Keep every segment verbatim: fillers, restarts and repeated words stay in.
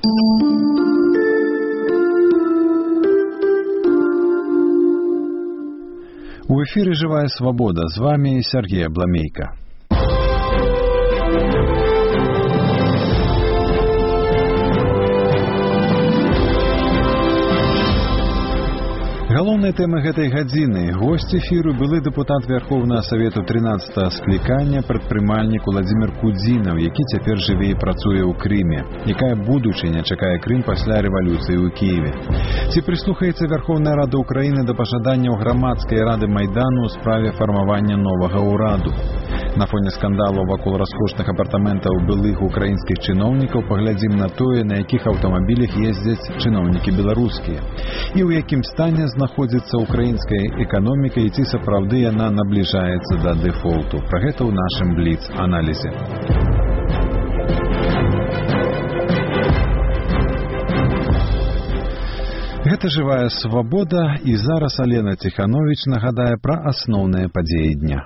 У эфире «Живая свобода». С вами Сергей Абламейко. Галоўная тэма гэтай гадзіны. Госць эфіру былы дэпутат Верховнага Савету трынаццатага склікання, прадпрымальнік Уладзімір Кудзінаў, які цяпер жыве і працуе ў Крыме. Якая будучыня чакае Крым пасля рэвалюцыі ў Кіеве? Ці прыслухаецца Верховная Рада Украіны да пажаданняў грамадскай рады Майдану ў справе фармавання новага ўраду? На фоне скандалу вакол раскошных апартаментаў былых украінскіх чыноўнікаў паглядзім на тое, на якіх аўтамабілях ездзяць чыноўнікі беларускія. І ў якім стане знаходзіцца украінская эканоміка і ці сапраўды яна набліжаецца да дэфолту. Пра гэта ў нашым бліц-аналізе. Гэта «Жывая свабода», і зараз Алена Ціхановіч нагадае пра асноўныя падзеі дня.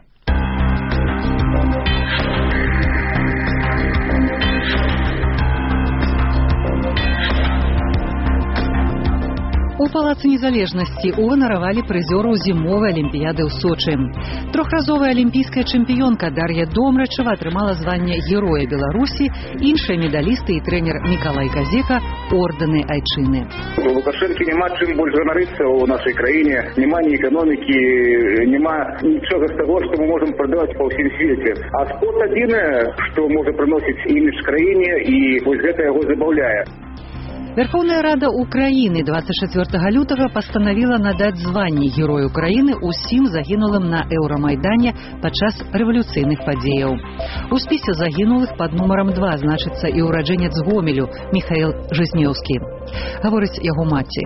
У Палацы Незалежнасці уганаравалі прызёраў зімовай алімпіяды ў Сочы. Трохразовая алімпійская чэмпіёнка Дар'я Домрачева атрымала званне Героя Беларусі, іншыя медалісты і трэнер Мікалай Казека ордэны айчыны. У Лукашэнкі няма чым больш ганарыцца ў нашай краіне, няма ні эканомікі, няма нічога з таго, што мы можам прадаваць па ўсім свеце. А спорт адзінае, што можа прыносіць імідж краіне, і вось гэта яго забаўляе. Верховная Рада Украіны двадцать чацвёртага лютага пастанавіла надаць званне Герой Украіны усім загінулым на Еўрамайдане падчас рэвалюцыйных падзеяў. У спісе загінулых пад нумарам два значыцца і ўраджэнец Гомелю Михаил Жизнёўскі. Гаворыць яго маці.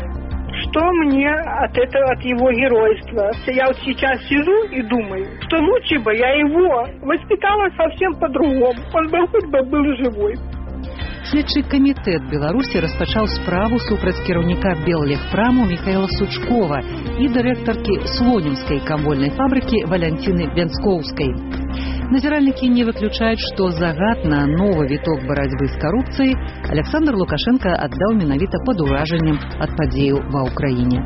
Что мне от этого, от его геройства? Я вот сейчас сижу и думаю, что лучше бы я его воспитала совсем по-другому. Он бы хоть бы был живой. Следчы камітэт Беларусі распачаў справу супраць кіраўніка Беллегпраму Михаила Сучкова і дырэктаркі Слонімскай камвольнай фабрыкі Валянціны Вянскоўскай. Назіральнікі не выключаюць, што загад на новы віток барацьбы з карупцыяй Александр Лукашенко аддаў менавіта пад уражаннем ад падзеяў ва ўкраіне.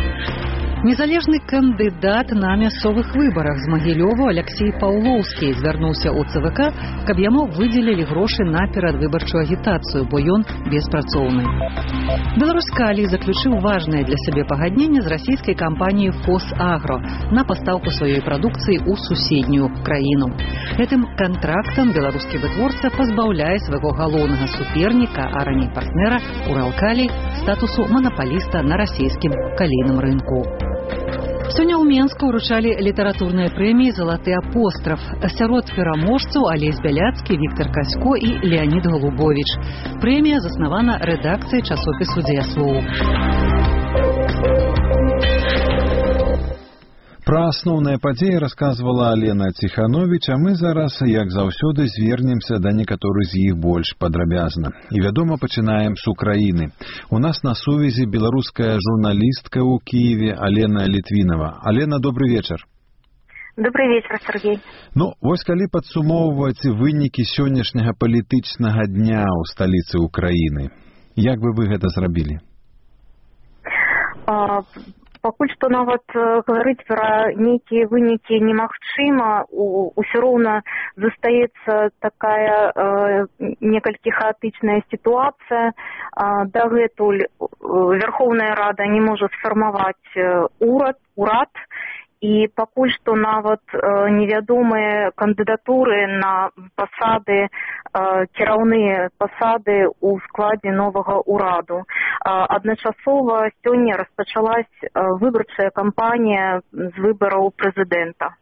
Незалежны кандыдат на мясцовых выбарах з Магілёву Алексей Паўлоўскі звярнуўся ў ЦВК, каб яму выдзелілі грошы на перадвыбарчую агітацыю, бо ён беспрацоўны. Беларускалі заключыў важнае для сябе пагадненне з расійскай кампаніяй «Фосагро» на пастаўку сваёй прадукцыі ў суседнюю краіну. Гэтым кантрактам беларускі вытворца пазбаўляе свайго галоўнага суперніка, а раней партнера «Уралкалій» статусу манапаліста на расійскім калійным рынку. Сёння ў Менску ўручалі літаратурныя прэміі «Залаты апостраф». Сярод пераможцаў Алесь Бяляцкі, Віктор Касько і Леонід Голубович. Прэмія заснавана рэдакцыяй часопісу «Дзеяслоў». Пра асноўныя падзеі расказвала Алена Ціхановіч, а мы зараз, як заўсёды, звернемся да некаторых з іх больш падрабязна. І, вядома, пачынаем з Украіны. У нас на сувязі беларуская журналістка ў Кіеве Алена Літвінава. Алена, добры вечар. Добрый вечер, Сергей. Ну, вось калі падсумоўваць вынікі сённяшняга палітычнага дня ў сталіцы Украіны, як бы вы гэта зрабілі? А... Пакуль што нават гаварыць пра нейкія вынікі немагчыма, усё роўна застаецца такая э, некалькі хаатычная сітуацыя. Дагэтуль Верховная Рада не можа сфармаваць урад, урад, і пакуль што нават э, невядомыя кандыдатуры на пасады, э, кіраўныя пасады ў складзе новага ўраду. Э, адначасова сёння распачалась э, выбарчая кампанія з выбараў прэзідэнта.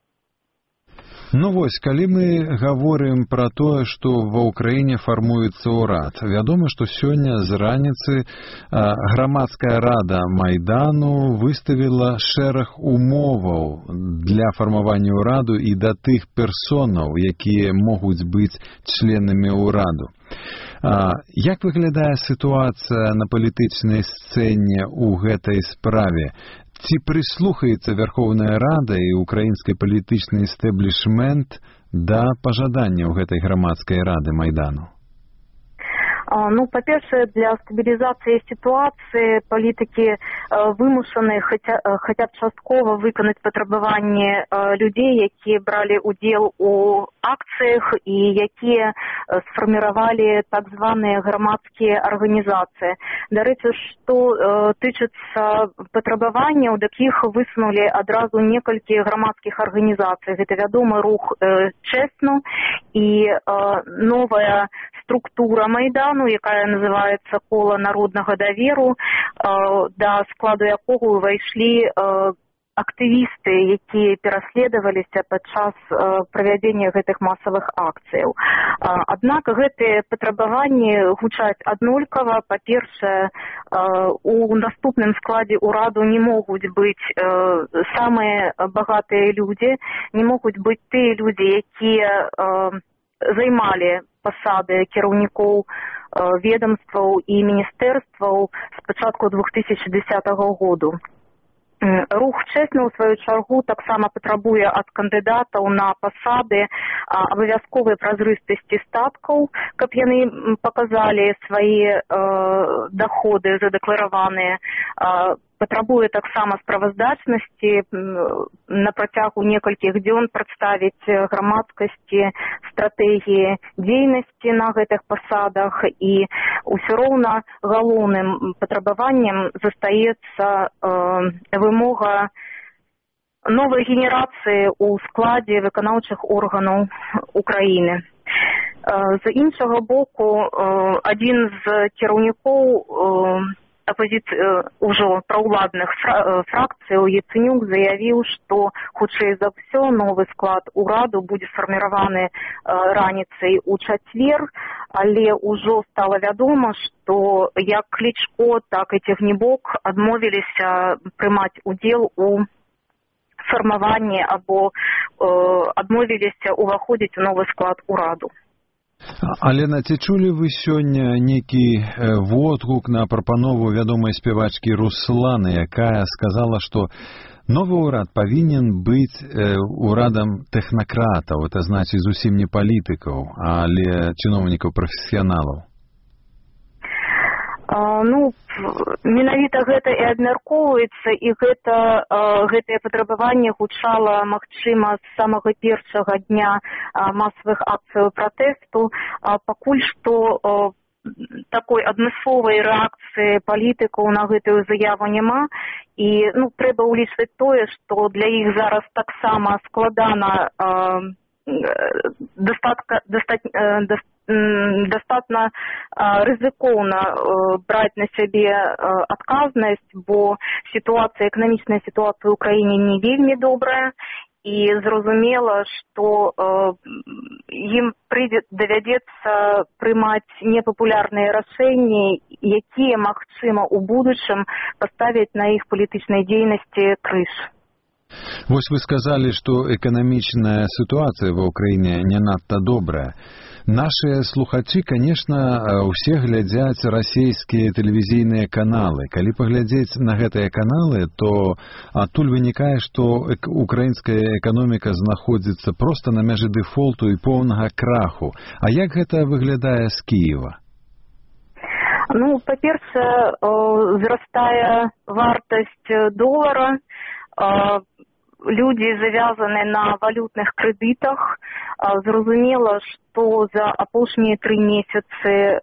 Ну вось, калі мы гаворым пра тое, што ва ўкраіне фармуецца ўрад, вядома, што сёння з раніцы а, грамадская рада Майдану выставіла шэраг умоваў для фармавання ўраду і да тых персонаў, якія могуць быць членамі ўраду. А, як выглядае сітуацыя на палітычнай сцэне ў гэтай справе? Ці прыслухаецца Верховная Рада і украінскі палітычны эстаблішмент да пажаданняў гэтай грамадскай рады Майдану? Ну, па-першае, для стабілізацыі сітуацыі палітыкі вымушаны хаця, хаця б часткова выканаць патрабаванні людзей, якія бралі ўдзел у акцыях і якія сфарміравалі так званыя грамадскія арганізацыі. Дарэчы, што тычыцца патрабаванняў, такіх высунулі адразу некалькі грамадскіх арганізацый. Гэта вядомы рух «Честно» і новая структура Майдану, якая называецца «Кола народнага даверу», да складу якога ўвайшлі актывісты, якія пераследаваліся падчас правядзення гэтых масавых акцыяў. Аднак гэтыя патрабаванні гучаць аднолькава. Па-першае, у наступным складзе ўраду не могуць быць самыя багатыя людзі, не могуць быць тыя людзі, якія займалі пасады кіраўнікоў ведомстваў і міністэрстваў з пачатку двух тысячы дзесятага году. Рух «Честно» у сваю чаргу таксама патрабуе ад кандыдатаў на пасады абавязковай празрыстасці статкаў, каб яны паказалі свае даходы задэклараваныя. Патрабуе таксама справаздачнасці, на працягу некалькіх дзён прадставіць грамадскасці стратэгіі дзейнасці на гэтых пасадах, і ўсё роўна галоўным патрабаваннем застаецца вымога новай генерацыі ў складзе выканаўчых органаў Украіны. З іншага боку, адзін з кіраўнікоў апозіцыі ўжо праўладных фракцыяў Яценюк заявіў, што хутчэй за ўсё новы склад ураду будзе сфарміраваны раніцай у чацвер, але ўжо стала вядома, што як Клічко, так і Цягнібок адмовіліся прымаць удзел у фармаванні або адмовіліся ўваходзіць у новы склад ураду. Алена, ці чулі вы сёння нейкі водгук на прапанову вядомай спявачкі Русланы, якая сказала, што новы ўрад павінен быць урадам тэхнакратаў, это значыць зусім не палітыкаў, але чыноўнікаў-прафесіяналаў? Ну, менавіта гэта і абмяркоўваецца, і гэта, гэтае патрабаванне гучала, магчыма, з самага першага дня масавых акцыяў пратэсту. Пакуль што такой адмысловай рэакцыі палітыкаў на гэтую заяву няма, і ну, трэба ўлічваць тое, што для іх зараз таксама складана дастатка, дастат, дастат, дастатна рызыкоўна браць на сябе адказнасць, бо сітуацыя, эканамічная сітуацыя ў краіне не вельмі добрая, і зразумела, што ім давядзецца прымаць непапулярныя рашэнні, якія, магчыма, у будучым паставяць на іх палітычнай дзейнасці крыж. Вось вы сказалі, што эканамічная сітуацыя ва ўкраіне не надта добрая. Нашыя слухачы, конечно, усе глядзяць расійскія тэлевізійныя каналы. Калі паглядзець на гэтыя каналы, то адтуль вынікае, што украінская эканоміка знаходзіцца проста на мяжы дэфолту і поўнага краху. А як гэта выглядае з Кіева? Ну, па-першае, зрастае вартасць долара, людзі завязаны на валютных крэдытах. Зразумела, што за апошнія тры месяцы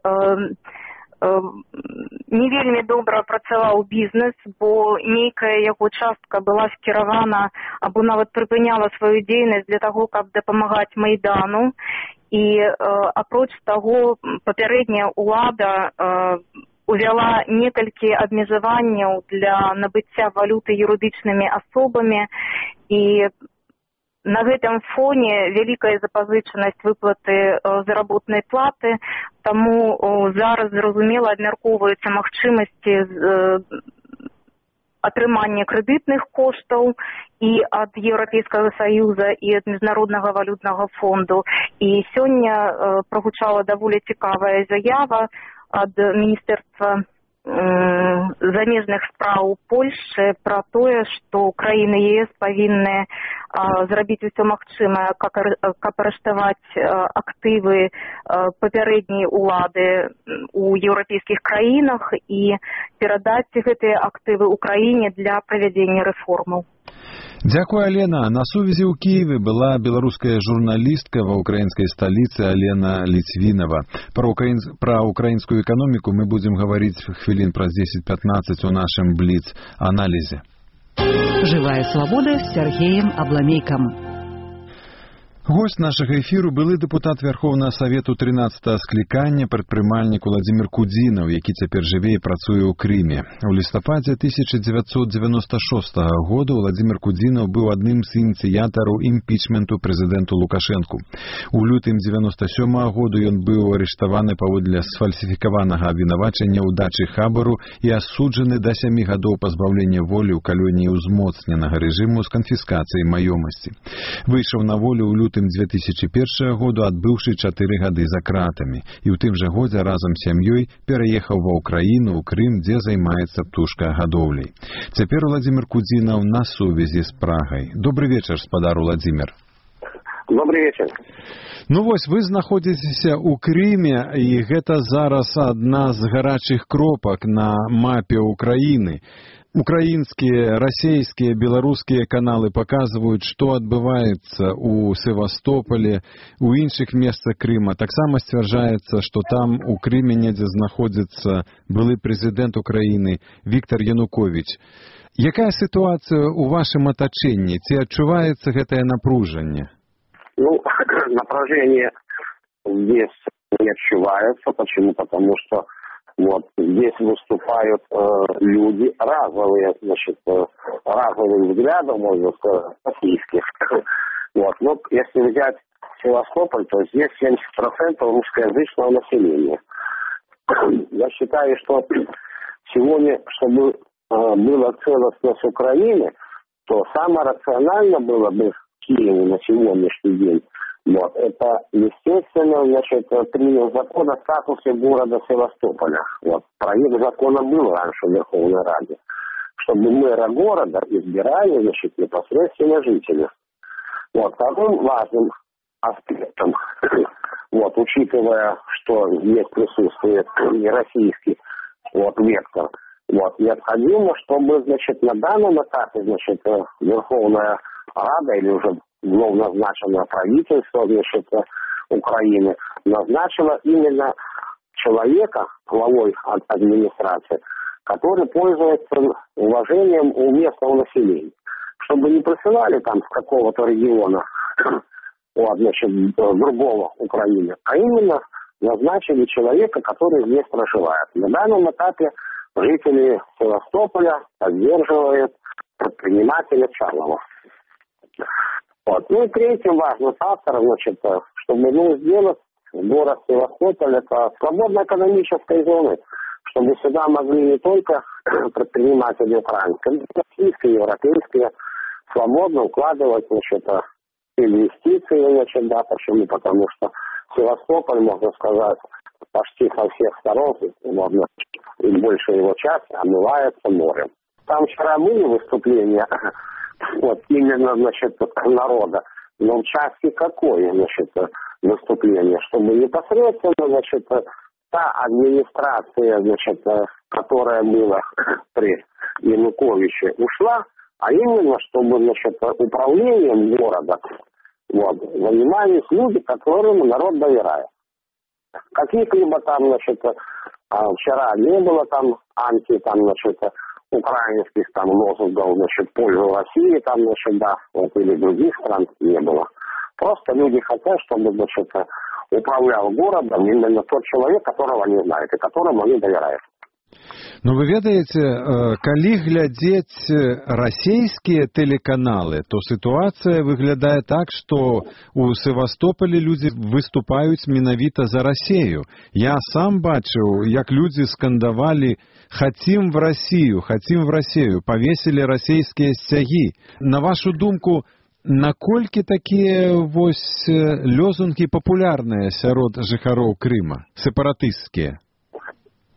не вельмі добра працаваў бізнес, бо нейкая яго частка была скіравана або нават прыпыняла сваю дзейнасць для таго, каб дапамагаць Майдану. І апроч таго, папярэдняя ўлада увяла некалькі абмежаванняў для набыцця валюты юрыдычнымі асобамі, і на гэтым фоне вялікая запазычанасць выплаты заработнай платы, таму зараз, зразумела, абмяркоўваюцца магчымасці атрымання крэдытных коштаў і ад Еўрапейскага Саюза, і ад Міжнароднага валютнага фонду. І сёння прагучала даволі цікавая заява ад Міністэрства замежных спраў Польшчы пра тое, што Украіна і ЕС павінны зрабіць усё магчымае, каб арыштаваць актывы папярэдняй улады ў еўрапейскіх краінах і перадаць гэтыя актывы Украіне для правядзення рэформаў. Дзякуй, Алена. На сувязі ў Киеве была беларуская журналістка ва украінскай сталіцы Алена Ліцвінава. Пра, украін... Пра украінскую эканоміку мы будзем гаварыць хвілін праз дзесяць-пятнаццаць у нашым бліц-аналізе. Живая свобода с Сергеем Абламейком. Гость нашага эфіру былы дэпутат Верховнага Савету трынаццатага склікання, прадпрымальнік Уладзімір Кудзінаў, які цяпер жыве і працуе ў Крыме. У лістападзе тысяча дзевяцьсот дзевяноста шостага года Уладзімір Кудзінаў быў адным з ініцыятараў імпічменту прэзідэнту Лукашэнку. У лютым дзевяноста сёмага году ён быў арыштаваны паводле сфальсіфікаванага абвінавачання ў дачы хабару і асуджаны да сямі гадоў пазбаўлення волі ў калоніі ўзмоцненага рэжыму з канфіскацыяй маёмасці. Выйшаў на волю ў лютым дзве тысячы першага году, адбыўшы чатыры гады за кратамі, і ў тым жа годзе разам з сям'ёй пераехаў ва ўкраіну, ў Крым, дзе займаецца птушкагадоўляй. Цяпер Уладзімір Кудзінаў на сувязі з Прагай. Добры вечар, спадар Уладзімір. Добрый вечер. Ну вось, вы знаходзіцеся ў Крыме, і гэта зараз адна з гарачых кропак на мапе Украіны. Украінскія, расейскія, беларускія каналы паказваюць, што адбываецца ў Севастополі, у іншых месцах Крыма. Таксама сцвярджаецца, што там у Крыме недзе знаходзіцца былы прэзідэнт Украіны Віктор Януковіч. Якая сітуацыя ў вашым атачэнні? Ці адчуваецца гэтае напружанне? Ну, напряжение здесь не отчувается. Почему? Потому что вот здесь выступают э, люди разовые, значит, э, разовых взглядов, можно сказать, российских. Вот. Но если взять Севастополь, то здесь семьдесят процентов русскоязычного населения. Я считаю, что сегодня, чтобы э, была целостность Украины, то самое рационально было бы Киеву на сегодняшний день. Вот. Это, естественно, значит, принял закон о статусе города Севастополя. Вот. Проект закона был раньше в Верховной Раде, чтобы мэра города избирали, значит, непосредственно жители. Вот. Вторым важным аспектом, вот, учитывая, что здесь присутствует и российский вот, вектор, вот, необходимо, чтобы, значит, на данном этапе, значит, Верховная Рада или уже вновь назначенное правительство, значит, Украины назначило именно человека, главой администрации, который пользуется уважением у местного населения. Чтобы не присылали там с какого-то региона, вот, значит, другого Украины, а именно назначили человека, который здесь проживает. На данном этапе жители Севастополя поддерживают предпринимателя Чарлова. Вот. Ну и третьим важным фактором, значит, чтобы ну, сделать город Севастополь это свободной экономической зоной, чтобы сюда могли не только предприниматели украинские, но и российские, европейские свободно укладывать, значит, инвестиции, значит, да, почему? Потому что Севастополь, можно сказать, почти со всех сторон, можно, и большая его часть омывается морем. Там вчера были выступления вот, именно, значит, народа, но в части какое, значит, выступление, чтобы непосредственно, значит, та администрация, значит, которая была при Януковиче, ушла, а именно, чтобы, значит, управлением города вот, занимались люди, которым народ доверяет. Каких-либо там, значит, вчера не было там анти, там, значит, украинских там лозунгов, значит, пользу России, там, значит, да, вот, или других стран не было. Просто люди хотят, чтобы, значит, управлял городом именно тот человек, которого они знают и которому они доверяют. Ну, вы ведаеце, калі глядзець расійскія тэлеканалы, то сітуацыя выглядае так, што у Севастополі людзі выступаюць менавіта за Расею. Я сам бачыў, як людзі скандавалі «Хотим в Россию, хотим в Россию», павесілі расійскія сцягі. На вашу думку, наколькі такія вось лозунгі папулярныя сярод жыхароў Крыма, сепаратысцкія?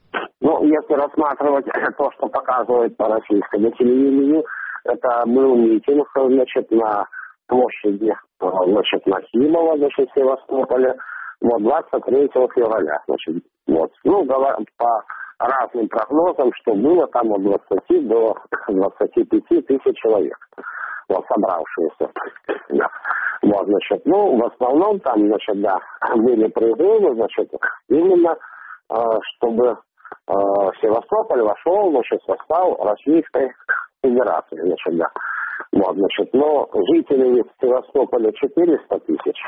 Ну, если рассматривать то, что показывает по российскому телевидению, это был митинг, значит, на площади, значит, Нахимова, значит, в Севастополе, вот, двадцать третьего февраля, значит, вот. Ну, по разным прогнозам, что было там от двадцати до двадцати пяти тысяч человек, вот, собравшиеся. Да. Вот, значит, ну, в основном там, значит, да, были призывы, значит, именно, э, чтобы э, Севастополь вошел, значит, в состав Российской Федерации, значит, да. Вот, значит, но жителей Севастополя четыреста тысяч,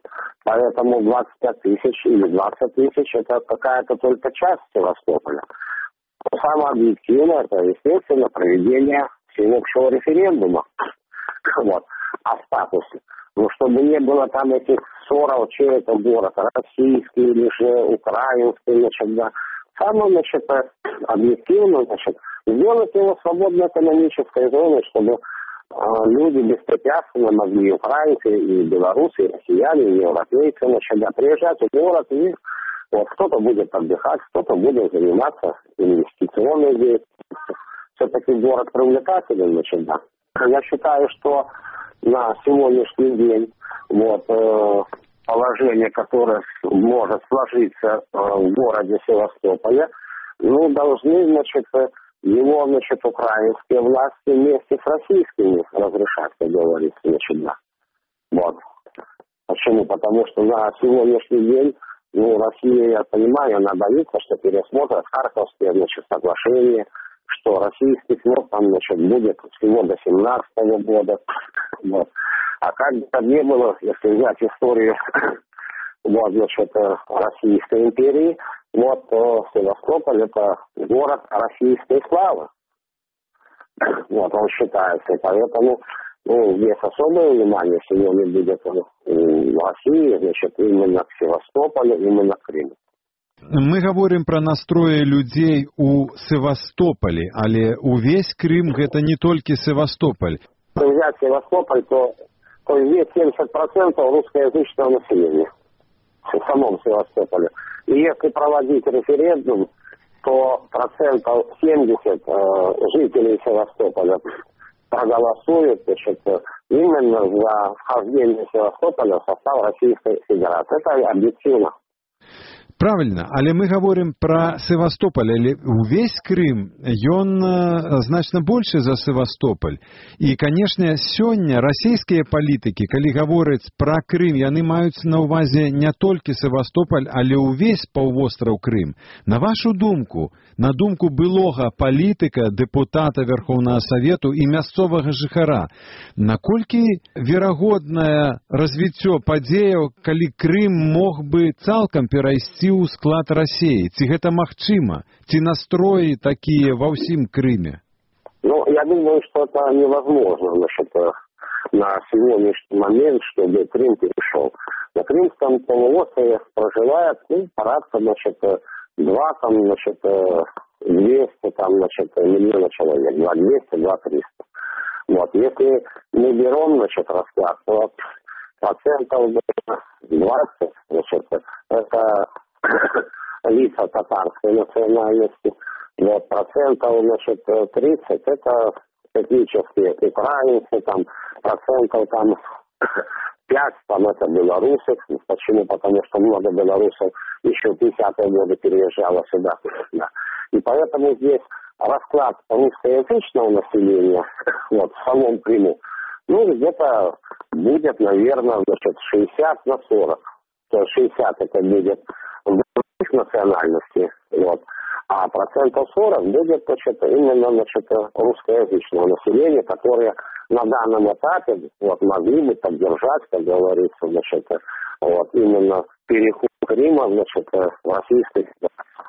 поэтому двадцать пять тысяч или двадцать тысяч это какая-то только часть Севастополя. Самое объективное, это, естественно, проведение всеобщего референдума, вот, о статусе. Ну, чтобы не было там этих ссоров, чей это город, российский или же украинский, значит, да. Самое, значит, объективно, значит, сделать его свободной экономической зоной, чтобы э, люди беспрепятственно могли, украинцы, и белорусы, и россияне, и европейцы, значит, да, приезжать в город, и вот, кто-то будет отдыхать, кто-то будет заниматься инвестиционной деятельностью. Все-таки город привлекателен, значит, да. Я считаю, что на сегодняшний день вот, э, положение, которое может сложиться э, в городе Севастополе, ну, должны, значит, его, значит, украинские власти вместе с российскими разрешать, как говорится, значит, да. Вот. Почему? Потому что на сегодняшний день, ну, Россия, я понимаю, она боится, что пересмотрят Харьковские, значит, соглашения, что российский флот там, значит, будет всего до семнадцатого года. Вот. А как бы там не было, если взять историю вот, значит, Российской империи, вот Севастополь это город российской славы. Вот он считается. Поэтому ну, здесь особое внимание сегодня будет в России, значит, именно к Севастополю, именно к Крыму. Мы говорим про настроі людей у Севастополі, але увесь Крым гэта не толькі Севастополь. Если взять Севастополь, то, то здесь семьдесят процентов русскоязычного населения в самом Севастополе. И если проводить референдум, то процентов семьдесят э, жителей Севастополя проголосуют, значит, именно за вхождение Севастополя в состав Российской Федерации. Это объективно. Правильно, але мы говорим про Севастополь, але увесь Крым, ён значна больше за Севастополь. И, конечно, сёння российские политики, калі гавораць про Крым, яны маюць на увазе не только Севастополь, але увесь паўвостраў Крым. На вашу думку, на думку былога политика, депутата Верховного Совету и мясцовага жыхара, наколькі верагоднае развіццё падзеяў, калі Крым мог бы цалкам перайсці у склад России? Ці гэта магчыма? Ці настроі такие во всем Крыме? Ну, я думаю, что это невозможно, значит, на сегодняшний момент, чтобы Крым перешел. На Крымском полуострове проживает, ну, порядка, значит, два, там, значит, двести, там, значит, миллиона человек, два двести, два триста. Вот, если мы берем, значит, расклад, то процентов двадцать, значит, это лица татарской национальности, вот, процентов, значит, тридцать, это этнические украинцы, там, процентов, там, пять, там, это белорусы. Почему? Потому что много белорусов еще в пятидесятые годы переезжало сюда. Да. И поэтому здесь расклад русскоязычного населения, вот, в самом Крыму, ну, где-то будет, наверное, значит, шестьдесят на сорок. То есть шестьдесят это будет других национальностей, вот, а процентов сорок будет, значит, именно, значит, русскоязычного населения, которые на данном этапе вот, могли бы поддержать, как говорится, значит, вот, именно переход Крыма, значит, в Российской Федерации.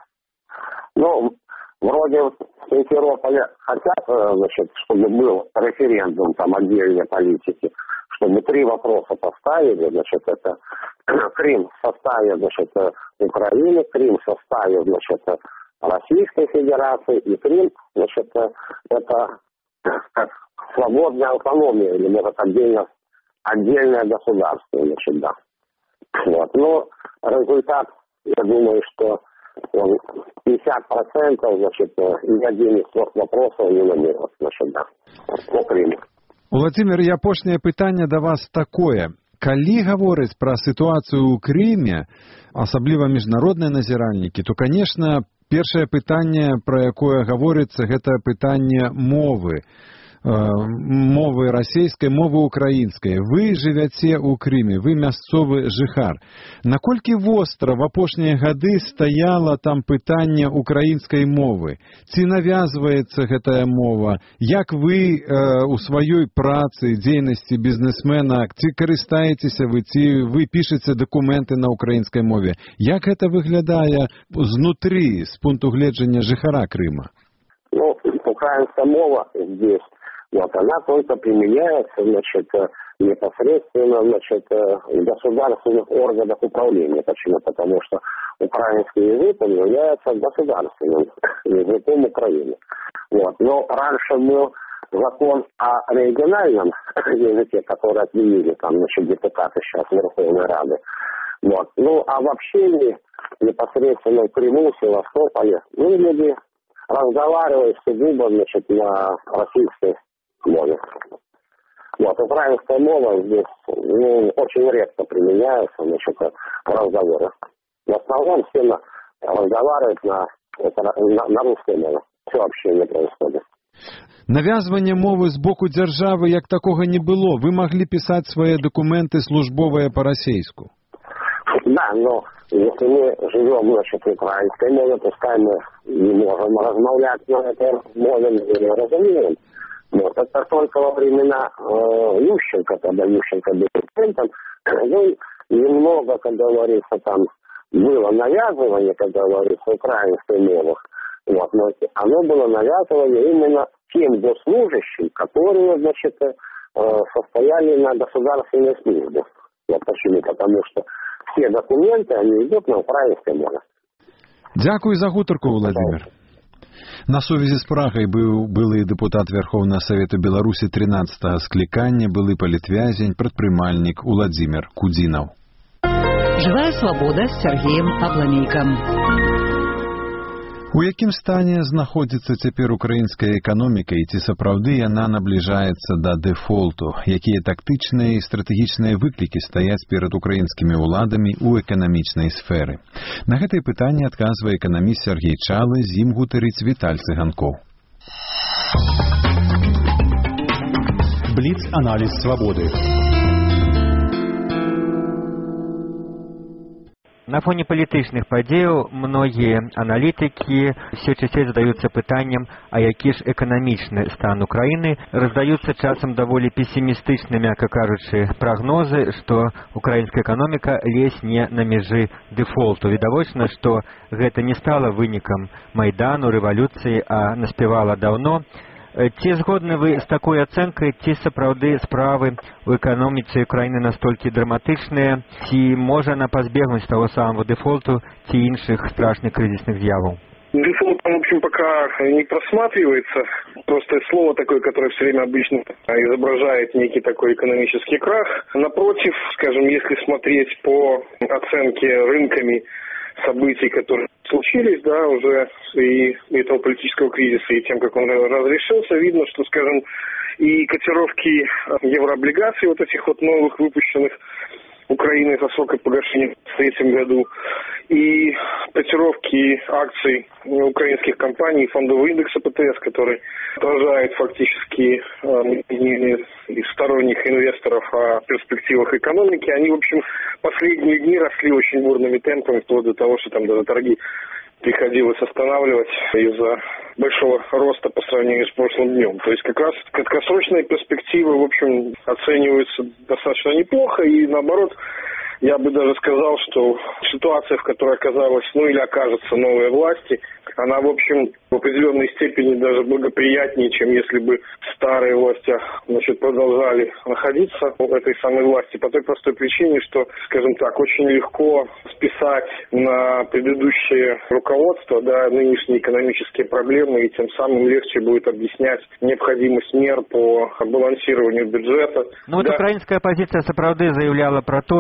Ну, вроде в Симферополе хотят, значит, чтобы был референдум, там, отдельные политики, чтобы три вопроса поставили, значит, это Крым в составе, значит, Украины, Крым в составе, значит, Российской Федерации, и Крым, значит, это как свободная автономия, или, может, отдельно, отдельное государство, значит, да. Вот. Но результат, я думаю, что пятьдесят процентов, значит, ни один из трех вопросов не намерен, значит, да, по Крыму. Владимир, і апошняе пытанне да вас такое. Калі гаворыць пра сітуацыю ў Крыме, асабліва міжнародныя назіральнікі, то, конечно, першае пытанне, пра якое гаворыцца, гэта пытанне мовы. Мовы расійскай, мовы украінскай. Вы жывяце ў Крыме, вы мясцовы жыхар. Наколькі востра в апошнія гады стаяла там пытанне украінскай мовы? Ці навязваецца гэтая мова? Як вы э, у сваёй працы, дзейнасці бізнесмена, ці карыстаецеся вы, ці вы пішаце дакументы на украінскай мове? Як гэта выглядае знутры, з пункту гледжання жыхара Крыма? Ну, украинская мова здесь, вот, она только применяется, значит, непосредственно, значит, в государственных органах управления. Почему? Потому что украинский язык, он является государственным языком Украины. Вот. Но раньше был закон о региональном языке, который отменили, там, значит, депутаты сейчас Верховной Рады. Вот. Ну, а в общении непосредственно в Крыму, в Севастополе, ну, люди разговаривают сугубо, значит, на российской мове. Вот, украинская мова здесь, ну, очень редко применяется, значит, в разговорах. В основном все на, разговаривают на, это, на, на русской мове. Все общение происходит. Навязвання мови з боку держави як такого не було. Ви могли писати свої документи службові по-російську. Да, но если мы живем, значит, в украинской мове, пускай мы не можем размовлять на этой мове, не разумеем. Вот, это только во времена э, Ющенко, когда Ющенко был президентом, ну, немного, как говорится, там было навязывание, как говорится, украинской мовы. Вот, но оно было навязывание именно тем госслужащим, которые, значит, э, состояли на государственной службе. Вот почему? Потому что все документы, они идут на украинской мове. Дякую за гутарку, Владимир. На сувязі з Прагай быў былы дэпутат Верховнага Савета Беларусі тринадцатага склікання, былы палітвязень, прадпрымальнік Уладзімір Кудзінаў. Живая свобода с Сергеем Абламейком. У якім стане знаходзіцца цяпер украінская эканоміка і ці сапраўды яна набліжаецца да дэфолту? Якія тактычныя і стратэгічныя выклікі стаяць перад украінскімі ўладамі ў эканамічнай сферы? На гэтае пытанне адказвае эканаміст Сергей Чалы, з ім гутарыць Віталь Цыганкоў. Бліц-аналіз свабоды. На фоне палітычных падзеяў многія аналітыкі все часцей задаюцца пытаннем, а які ж эканамічны стан Украіны, раздаюцца часам даволі песімістычныя, мякка кажучы, прагнозы, што украінская эканоміка лезь не на мяжы дэфолту. Відавочна, што гэта не стала вынікам майдану, рэвалюцыі, а наспявала даўно. Ці згодны вы з такой ацэнкай, ці сапраўды справы ў эканоміцы Украіны настолькі драматычныя, ці можа она пазбегнуць таго самого дэфолту ці іншых страшных крызісных з'яваў? Дефолт, в общем, пока не просматривается. Просто слово такое, которое все время обычно изображает некий такой экономический крах. Напротив, скажем, если смотреть по оценке рынками событий, которые случились, да, уже и этого политического кризиса, и тем, как он разрешился, видно, что, скажем, и котировки еврооблигаций, вот этих вот новых выпущенных Украиной за сроком погашения в третьем году, и котировки акций украинских компаний, фондового индекса ПТС, который отражает фактически мнение э, сторонних инвесторов о перспективах экономики, они, в общем, последние дни росли очень бурными темпами, вплоть до того, что там даже торги приходилось останавливать из-за большого роста по сравнению с прошлым днем. То есть как раз краткосрочные перспективы, в общем, оцениваются достаточно неплохо, и наоборот, я бы даже сказал, что ситуация, в которой оказалась, ну или окажется новые власти, она, в общем, в определенной степени даже благоприятнее, чем если бы старые власти, значит, продолжали находиться в этой самой власти, по той простой причине, что, скажем так, очень легко списать на предыдущее руководство, да, нынешние экономические проблемы, и тем самым легче будет объяснять необходимость мер по балансированию бюджета. Ну, вот да. Украинская оппозиция сапраўды заявляла про то, что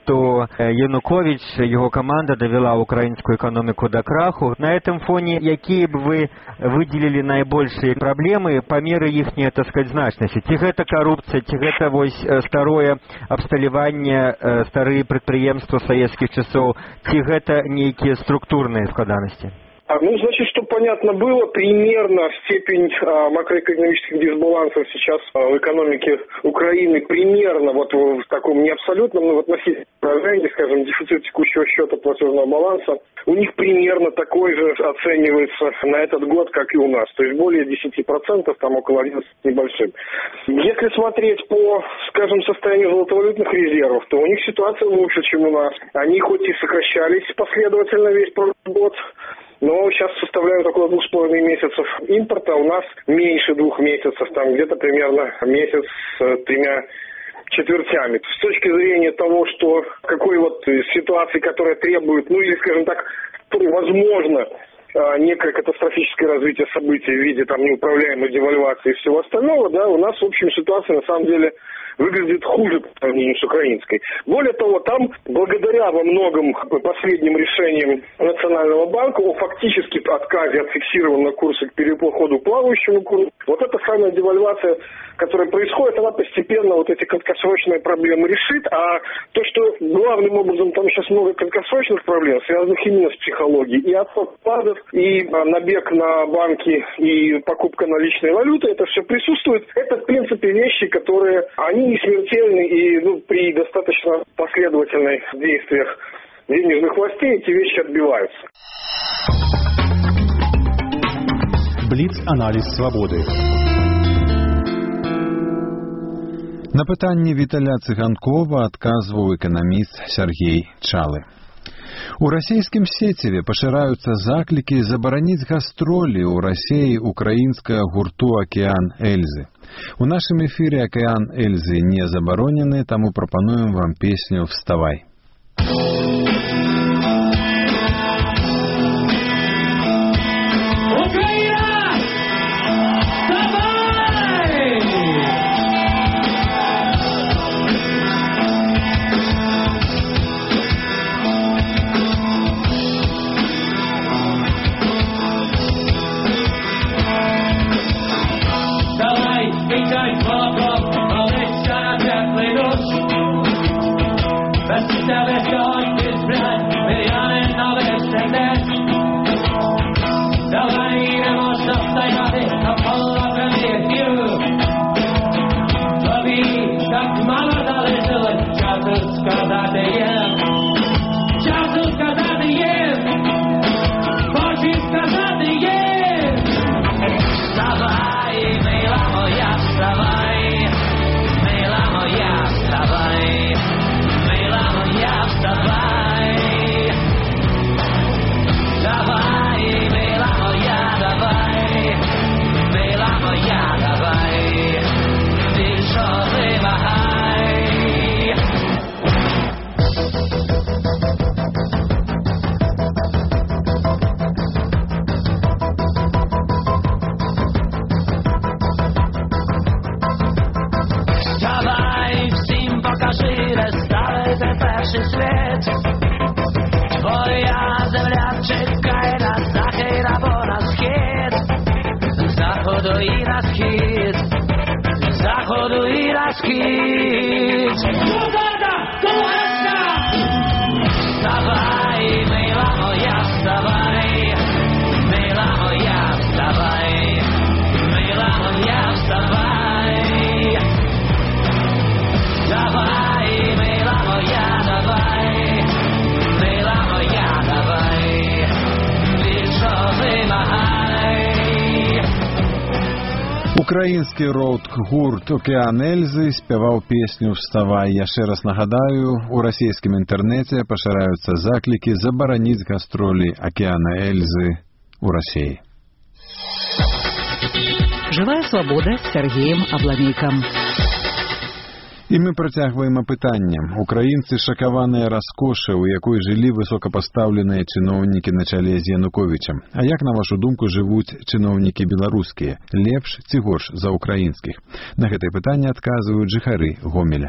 што Янукович, яго каманда давяла украінскую эканоміку да краху. На этом фоне якія б вы выделілі найбольшыя праблемы па меры іхняй, так сказать, значнасці? Ці гэта карупцыя, ці гэта вось старое абсталяванне, старыя прадпрыемствы савецкіх часоў, ці гэта нейкія структурныя складанасці? Ну, значит, чтобы понятно было, примерно степень а, макроэкономических дисбалансов сейчас а, в экономике Украины примерно вот в, в таком не абсолютном, но в относительном выражении, скажем, дефицит текущего счета платежного баланса, у них примерно такой же оценивается на этот год, как и у нас. То есть более десяти процентов, там около одиннадцати небольшим. Если смотреть по, скажем, состоянию золотовалютных резервов, то у них ситуация лучше, чем у нас. Они хоть и сокращались последовательно весь прошлый год, но сейчас составляют около двух с половиной месяцев импорта, у нас меньше двух месяцев, там где-то примерно месяц с тремя четвертями. С точки зрения того, что какой вот ситуации, которая требует, ну или, скажем так, возможно, некое катастрофическое развитие событий в виде там неуправляемой девальвации и всего остального, да, у нас в общем ситуация на самом деле выглядит хуже по сравнению с украинской. Более того, там, благодаря во многом последним решениям Национального банка о фактически отказе от фиксированного курса к переходу к плавающему курсу, вот эта самая девальвация, которая происходит, она постепенно вот эти краткосрочные проблемы решит, а то, что главным образом там сейчас много краткосрочных проблем, связанных именно с психологией, и отток вкладов, и набег на банки, и покупка наличной валюты, это все присутствует. Это, в принципе, вещи, которые, они не смертельны, и ну, при достаточно последовательных действиях денежных властей эти вещи отбиваются. Бліц-аналіз свободи. На пытанне Віталя Цыганкова адказваў эканаміст Сергей Чалы. У расійскім сеціве пашыраюцца заклікі забараніць гастроли ў Расіі украінскага гурту «Океан Эльзы». У нашым эфире «Океан Эльзы» не забаронены, таму прапануем вам песню «Вставай». Украінскі роуд-гурт «Океан Эльзы» спяваў песню «Вставай». Яшчэ раз нагадаю, у расійскім інтэрнэце пашыраюцца заклікі забараніць гастролі «Океана Эльзы» у Расіі. Живая свобода с Сергеем Абламейком. І мы працягваем апытаннем. Украінцы шакаваныя раскошы, у якой жылі высокапастаўленыя чыноўнікі на чале з Януковічам. А як, на вашу думку, жывуць чыноўнікі беларускія? Лепш ці горш за украінскіх? На гэтае пытанне адказваюць жыхары Гомеля.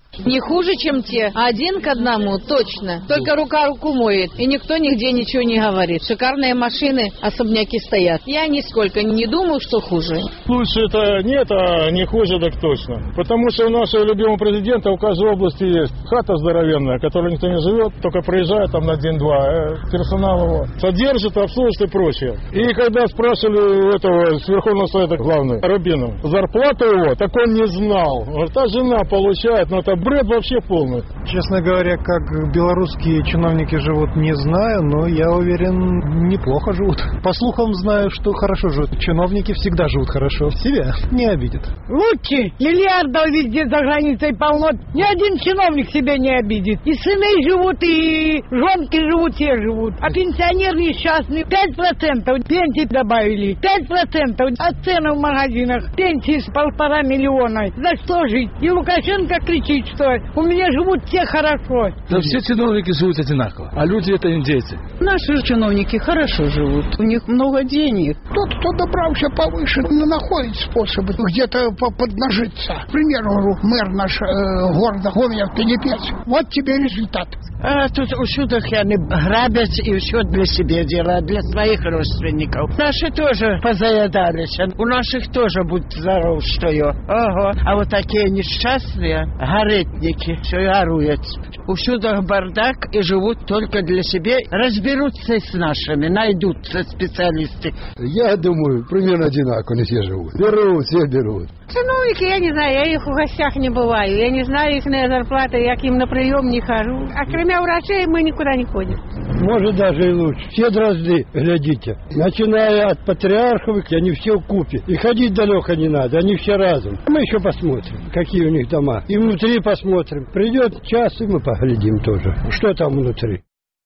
Не хуже, чем те. Один к одному, точно. Только рука руку моет. И никто нигде ничего не говорит. Шикарные машины, особняки стоят. Я нисколько не думаю, что хуже. Лучше это нет, а не хуже, так точно. Потому что у нашего любимого президента у каждой области есть хата здоровенная, в которой никто не живет, только проезжает там на день-два. Персонал его содержит, обслуживает и прочее. И когда спрашивали этого с Верховного Совета главного, Рубинова, зарплату его, так он не знал. Говорит, а жена получает, но это бред вообще полный. Честно говоря, как белорусские чиновники живут, не знаю, но я уверен, неплохо живут. По слухам знаю, что хорошо живут. Чиновники всегда живут хорошо. Себя не обидят. Лучше. Миллиардов везде за границей полно. Ни один чиновник себя не обидит. И сыны живут, и жонки живут, все живут. А пенсионер несчастный. Пять процентов пенсии добавили. Пять процентов от цены в магазинах. Пенсии с полтора миллиона. За что жить? И Лукашенко кричит, что у меня живут все хорошо. Да все чиновники живут одинаково, а люди это индейцы. Наши чиновники хорошо живут, у них много денег. Тот, кто добрался повыше, находит способы где-то поднажиться. К примеру, мэр наш э, города Гомель Пенепец. Вот тебе результат. А тут усюдах они грабят и все для себя делают, для своих родственников. Наши тоже позаедались, у наших тоже будь здоров, что я. Ага. А вот такие несчастные горетники все воруют. Усюдах бардак и живут только для себя. Разберутся с нашими, найдутся специалисты. Я думаю, примерно одинаково они все живут. Берут, все берут. Чиновники, я не знаю, я их в гостях не бываю. Я не знаю их зарплаты, я к ним на прием не хожу. А кроме врачей мы никуда не ходим. Может, даже и лучше. Все дрозды, глядите. Начиная от патриархов, они все в купе. И ходить далеко не надо, они все разом. Мы еще посмотрим, какие у них дома. И внутри посмотрим. Придет час, и мы поглядим тоже, что там внутри.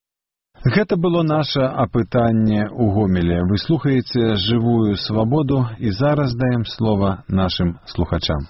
Гэта было наше апытанне ў Гомелі. Вы слухаеце «Живую свободу» и зараз даем слово нашим слухачам.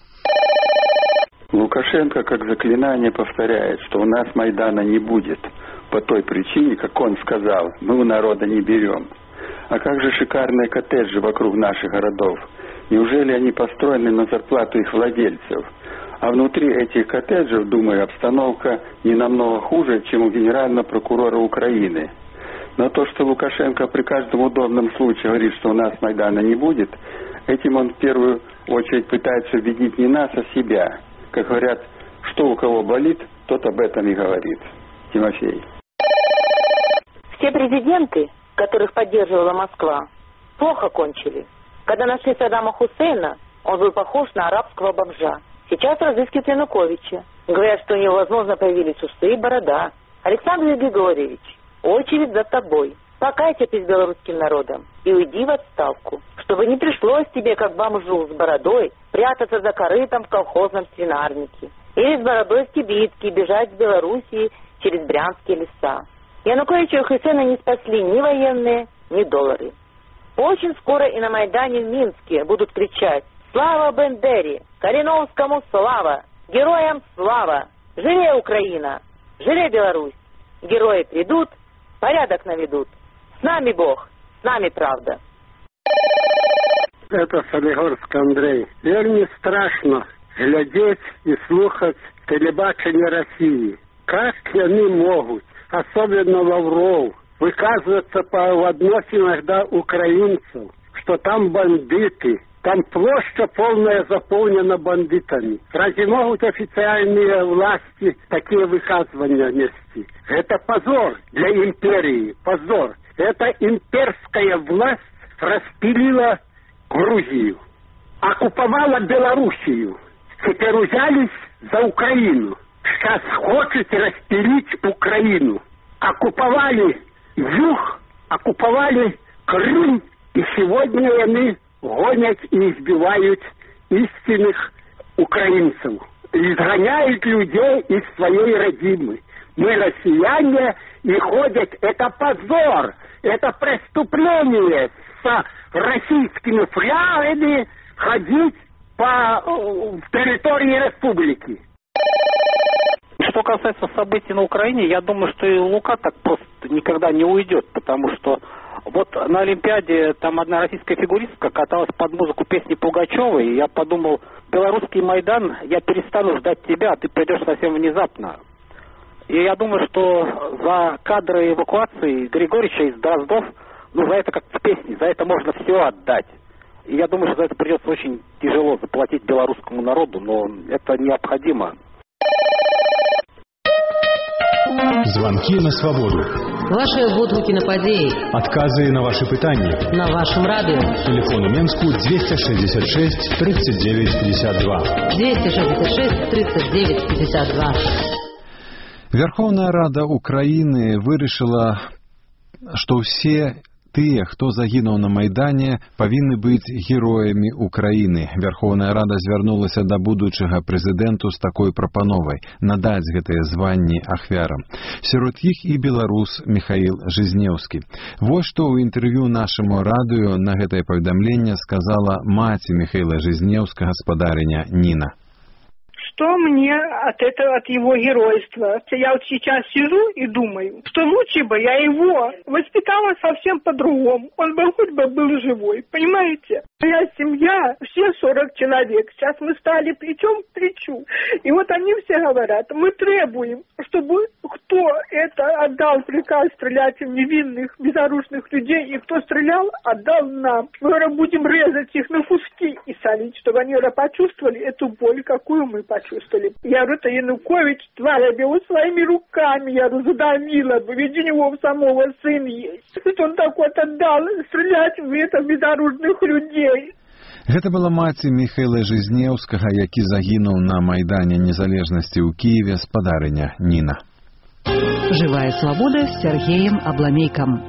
Лукашенко как заклинание повторяет, что у нас Майдана не будет. По той причине, как он сказал, мы у народа не берем. А как же шикарные коттеджи вокруг наших городов? Неужели они построены на зарплату их владельцев? А внутри этих коттеджев, думаю, обстановка не намного хуже, чем у генерального прокурора Украины. Но то, что Лукашенко при каждом удобном случае говорит, что у нас Майдана не будет, этим он в первую очередь пытается убедить не нас, а себя. Как говорят, что у кого болит, тот об этом и говорит. Тимофей. Все президенты, которых поддерживала Москва, плохо кончили. Когда нашли Саддама Хусейна, он был похож на арабского бомжа. Сейчас разыскивают Януковича. Говорят, что у него, возможно, появились усы и борода. Александр Григорьевич, очередь за тобой. Покайся перед белорусским народом и уйди в отставку, чтобы не пришлось тебе, как бомжу с бородой, прятаться за корытом в колхозном свинарнике. Или с бородой в кибитке бежать в Белоруссии через брянские леса. Януковича и Хусейна не спасли ни военные, ни доллары. Очень скоро и на Майдане в Минске будут кричать: «Слава Бендере! Кореновскому слава! Героям слава! Живе Украина! Живе Беларусь! Герои придут, порядок наведут! С нами Бог! С нами правда!» Это Солигорск Андрей. Вельми страшно глядеть и слухать телебачение России. Как они могут, особенно Лавров, выказываться по отношению иногда украинцев, что там бандиты, там площадь полная заполнена бандитами. Разве могут официальные власти такие выказывания нести? Это позор для империи, позор. Эта имперская власть распилила Грузию, оккуповала Белоруссию. Теперь взялись за Украину. Сейчас хочет распилить Украину. Оккуповали Юг, оккуповали Крым, и сегодня они гонят и избивают истинных украинцев. Изгоняют людей из своей родины. Мы россияне, и ходят, это позор, это преступление с российскими флагами ходить по в территории республики. Что касается событий на Украине, я думаю, что и Лука так просто никогда не уйдет, потому что Вот на Олимпиаде там одна российская фигуристка каталась под музыку песни Пугачевой, и я подумал, белорусский Майдан, я перестану ждать тебя, а ты придешь совсем внезапно. И я думаю, что за кадры эвакуации Григорьевича из Дроздов, ну, за это как в песне, за это можно все отдать. И я думаю, что за это придется очень тяжело заплатить белорусскому народу, но это необходимо. Звонки на свободу. Ваши водгуки на падеи. Отказы на ваши пытания. На вашем радио. Телефон у Менску двести шестьдесят шесть тридцать девять пятьдесят два. двести шестьдесят шесть тридцать девять пятьдесят два. Верховная Рада Украины вырашила, что все тыя, хто загінуў на Майдане, павінны быць героямі Украіны. Верховная Рада звярнулася да будучага прэзідэнту з такой прапановай надаць гэтыя званні ахвярам. Сярод іх і беларус Михаил Жизнеўскі. Вось што ў інтэрв'ю нашаму радыё на гэтае паведамленне сказала маці Михаила Жизнеўскага, гаспадарыня Нина. Что мне от этого, от его геройства? Я вот сейчас сижу и думаю, что лучше бы я его воспитала совсем по-другому. Он бы хоть бы был живой, понимаете? Моя семья, все сорок человек, сейчас мы стали плечом к плечу. И вот они все говорят, мы требуем, чтобы кто это отдал приказ стрелять в невинных, безоружных людей, и кто стрелял, отдал нам. Мы будем резать их на куски и солить, чтобы они почувствовали эту боль, какую мы почувствовали. Чувствовали. Я говорю, это Янукович, тварь, я бы его своими руками, я говорю, задавила бы, ведь у него самого сын есть. Он так вот отдал стрелять в это безоружных людей. Гэта была маці Михаила Жизнеўскага, які загінуў на Майдане Незалежнасці ў Киеве, спадарыня Нина. Живая свобода с Сергеем Абламейком.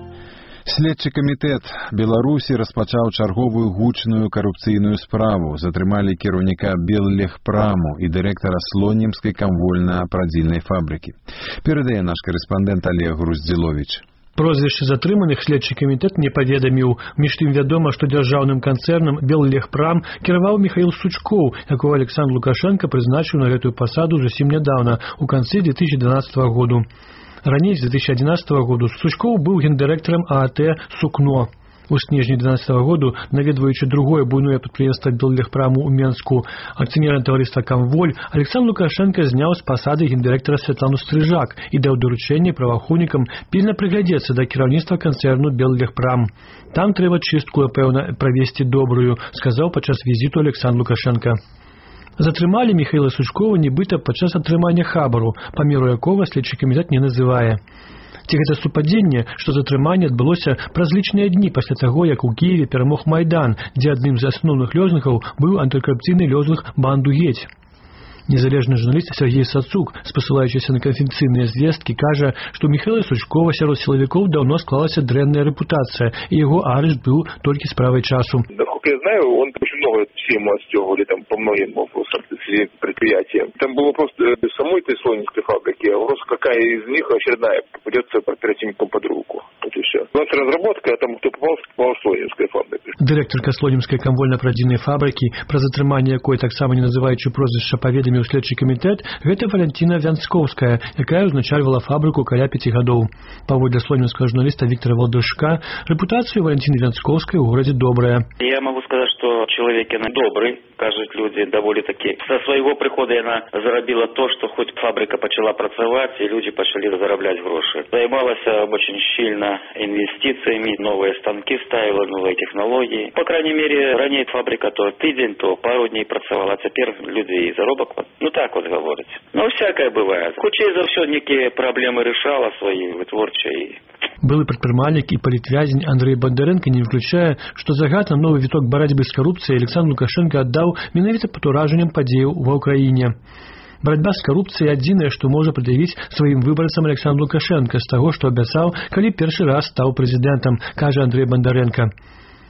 Следчы камітэт Беларусі распачаў чарговую гучную карупцыйную справу. Затрымалі кіраўніка Беллегпраму і дырэктара Слонімскай камвольна-прадзільнай фабрыкі. Перадае наш карэспандэнт Олег Груздзіловіч. Прозвішча затрыманых следчы камітэт не паведаміў. Між тым вядома, што дзяржаўным канцэрнам Беллегпрам кіраваў Михаил Сучкоў, якого Александр Лукашенко прызначыў на гэтую пасаду зусім нядаўна, у канцы две тысячи двенадцатого году. Раней, з две тысячи одиннадцатого году, Сучкоў быў гендырэктарам ААТ «Сукно». У снежні двенадцатого году, наведваючы другое буйное прадпрыемства Беллегпраму ў Менску, акцыянернае таварыства «Камволь», Александр Лукашенко зняў з пасады гендырэктара Святлану Стрыжак і даў даручэнне праваахоўнікам пільна прыглядзецца да кіраўніцтва канцэрну Беллегпрам. Там трэба чыстку, пэўна, правесці добрую, сказаў падчас візіту Александр Лукашенко. Затрымалі Михаила Сучкова нібыта падчас атрымання хабару, памеру якога следчы камітэт не называе. Ці гэта супадзенне, што затрыманне адбылося праз лічныя дні пасля таго, як у Киеве перамог Майдан, дзе адным з асноўных лёзунгаў быў антыкарупцыйны лёзунг «Банду геть». Незалежны журналіст Сергей Сацук, спасылаючыся на канфідэнцыйныя звесткі, кажа, што у Михаила Сучкова сярод сілавікоў даўно склалася дрэнная рэпутацыя, і яго арышт быў толькі справай часу. Насколько я знаю, он очень много всем отстегивали там по многим вопросам предприятиям. Там было просто самой этой Слонимской фабрики, а вопрос, какая из них очередная попадется предприятием под руку. Вот и все. У нас разработка, а там кто попал, попал в Слонимской фабрике. Дырэктарка Слонимской камвольна-прадзільнай фабрыкі, пра затрыманне якой таксама не называючы прозвішча паведаміў следчы камітэт, гэта Валентина Вянцкоўская, якая ўзначальвала фабрыку каля пяці гадоў. Паводле слонімскага журналіста Виктора Валдышка, рэпутацыя Валентины Вянцкоўскай у горадзе добрая. Я могу сказать, что человек она добрый, кажут люди довольно-таки. Со своего прихода она заробила то, что хоть фабрика начала працаваць, и люди пошли зараблять гроши. Займалась очень щільно инвестициями, новые станки ставила, новые технологии. По крайней мере, ранее фабрика то тыдзень, то пару дней працавала, а теперь люди и заробок. Ну так вот говорить. Ну всякое бывает. Хутчэй за все некие проблемы решала свои вытворчие. Былы прадпрымальнік і палітвязень Андрей Бондаренко не выключае, што загад на новы віток барацьбы з карупцыяй Александр Лукашенко аддаў менавіта пад уражаннем падзеяў ва ўкраіне. Барацьба з карупцыяй адзінае, што можа прад'явіць сваім выбарцам Александр Лукашенко з таго, што абяцаў, калі першы раз стаў прэзідэнтам, кажа Андрей Бондаренко.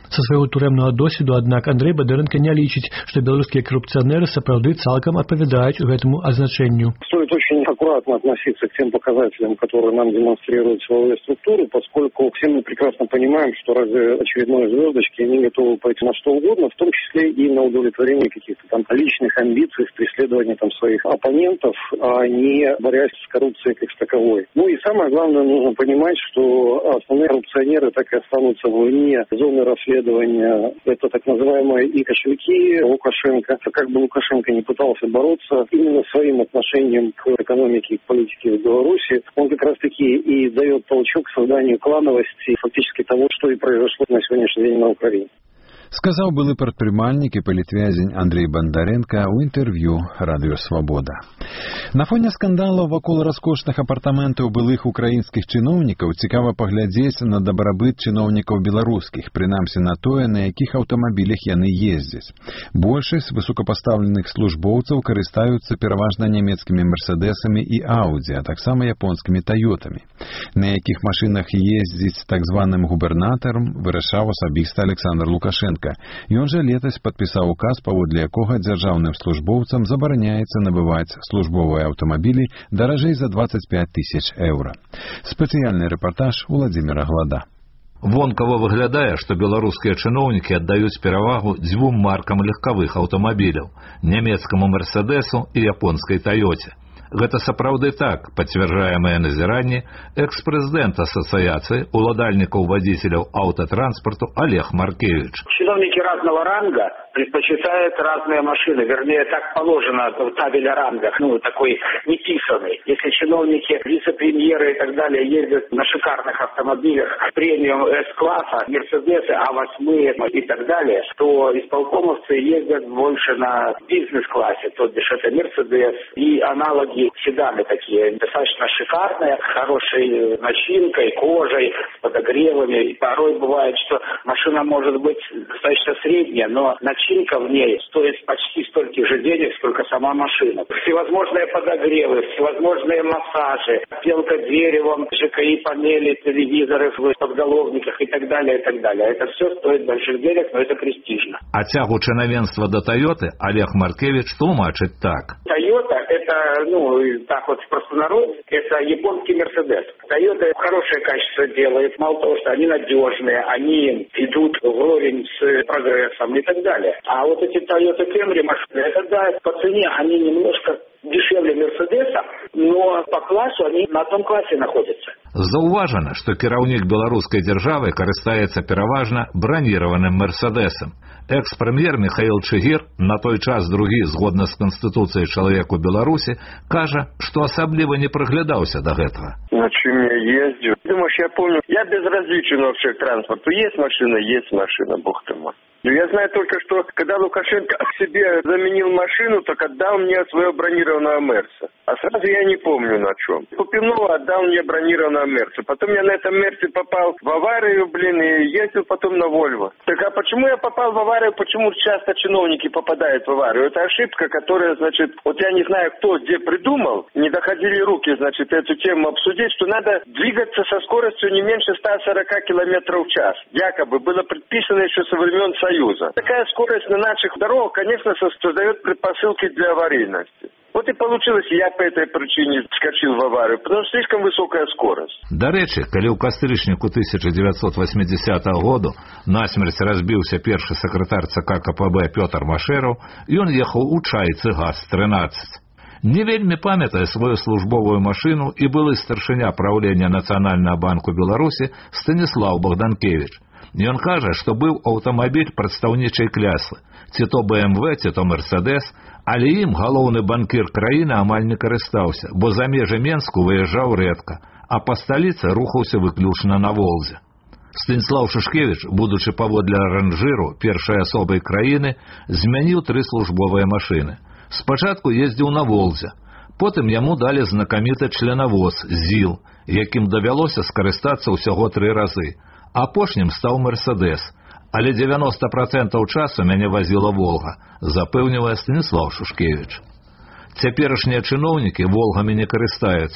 Са свайго турэмнага досведу, аднак, Андрэй Бадыренко не лічыць, што беларускія карупцыянеры сапраўды цалкам адпавядаюць гэтаму азначэнню. Стоит очень аккуратно относиться к тем показателям, которые нам демонстрируют силовые структуры, поскольку все мы прекрасно понимаем, что ради очередной звездочки они готовы пойти на что угодно, в том числе и на удовлетворение каких-то там личных амбиций в преследовании там своих оппонентов, а не борясь с коррупцией как с таковой. Ну и самое главное, нужно понимать, что основные коррупционеры так и останутся вне зоны расследования. Это так называемые и кошельки Лукашенко. Как бы Лукашенко не пытался бороться именно своим отношением к экономике и к политике в Беларуси, он как раз-таки и дает толчок к созданию клановости, фактически того, что и произошло на сегодняшний день на Украине. Сказаў былы прадпрымальнік і палітвязень Андрэй Бандаренко ў інтэрв'ю Радыё Свабода. На фоне скандалаў вакол раскошных апартаментаў былых украінскіх чыноўнікаў цікава паглядзець на дабрабыт чыноўнікаў беларускіх, прынамсі на тое, на якіх аўтамабілях яны ездзяць. Большасць высокапастаўленых службоўцаў карыстаюцца пераважна нямецкімі мерседесамі і Ауді, а таксама японскімі Тойотамі. На якіх машынах ездзіць так званым губернатарам, вырашаў асабіста Александр Лукашенко. Ён жа летась падпісаў указ, паводле якога дзяржаўным службоўцам забараняецца набываць службовыя аўтамабілі даражэй за двадцать пять тысяч еўра. Спецыяльны рэпартаж Уладзіміра Глада. Вонкава выглядае, што беларускія чыноўнікі аддаюць перавагу дзвюм маркам легкавых аўтамабіляў – нямецкаму «Мерседесу» і японскай «Тойоце». Гэта сапраўды так, пацвярджае назіранне экс-прэзідэнт асацыяцыі уладальнікаў вадзіцеляў аўтатранспарту Олег Маркевич. Чиновники разного ранга предпочитают разные машины, вернее, так положено в табеле рангах, ну, такой неписанный. Если чиновники, вице-премьеры и так далее ездят на шикарных автомобилях премиум С-класса, Мерседесы, А восемь и так далее, то исполкомовцы ездят больше на бизнес-классе, то бишь это Мерседес и аналоги седаны такие, достаточно шикарные, с хорошей начинкой, кожей, с подогревами. И порой бывает, что машина может быть достаточно средняя, но начинка в ней стоит почти столько же денег, сколько сама машина. Всевозможные подогревы, всевозможные массажи, отделка деревом, ЖКИ панели, телевизоры в подголовниках и так далее, и так далее. Это все стоит больших денег, но это престижно. А тягу чыноўенства до Тойоты Олег Маркевич тлумачыць так. Тойота это, ну, так вот в простонародье, это японский Мерседес. Тойота хорошее качество делает, мало того, что они надежные, они идут вровень с прогрессом и так далее. А вот эти Toyota Camry машины, это да, по цене они немножко дешевле Мерседеса, но по классу они на том классе находятся. Заўважана, што кіраўнік беларускай дзяржавы карыстаецца пераважна браніраваным Мерседесам. Экс-прэм'ер Михаил Чигир, на той час другі, згодна з Канстытуцыяй чалавек у Беларусі, кажа, што асабліва не прыглядаўся да гэтага. На чем я езжу? Думаешь, я помню, я безразличен вообще к транспорту. Есть машина, есть машина, бог ты мой. Я знаю только, что когда Лукашенко себе заменил машину, так отдал мне свое бронированное Мерса. А сразу я не помню на чем. Купил новое, отдал мне бронированное Мерса. Потом я на этом Мерсе попал в аварию, блин, и ездил потом на Вольво. Так а почему я попал в аварию, почему часто чиновники попадают в аварию? Это ошибка, которая, значит, вот я не знаю, кто где придумал, не доходили руки, значит, эту тему обсудить, что надо двигаться со скоростью не меньше ста сорока километров в час. Якобы было предписано еще со времен Союза. Такая скорость на наших дорогах, конечно, создает предпосылки для аварийности. Вот и получилось, я по этой причине скочил в аварию, потому что слишком высокая скорость. Дарэчы, калі ў кастрычніку тысяча девятьсот восьмидесятого году насмерць разбіўся першы сакратар ЦК КПБ Пётр Машэраў, ён ехаў у чайцы ГАЗ тринадцать. Не вельмі памятае свою службовую машину і былы старшыня праўлення Нацыянальнага банку Беларусі Станіслаў Богданкевич. Ён кажа, што быў аўтамабіль прадстаўнічай клясы, ці то бэ эм вэ, ці то Мерседес, але ім галоўны банкір краіны амаль не карыстаўся, бо за межы Менску выязджаў рэдка, а па сталіцы рухаўся выключна на Волзе. Станіслаў Шушкевіч, будучы паводле ранжыру першай асобай краіны, змяніў тры службовыя машыны. Спачатку ездзіў на Волзе, потым яму далі знакаміты членавоз ЗІЛ, якім давялося скарыстацца ўсяго тры разы. Апошнім стаў Мерседес, але девяносто процентов часу мяне вазіла Волга, запэўнівае Станіслаў Шушкевіч. Цяперашнія чыноўнікі Волгамі не карыстаюцца,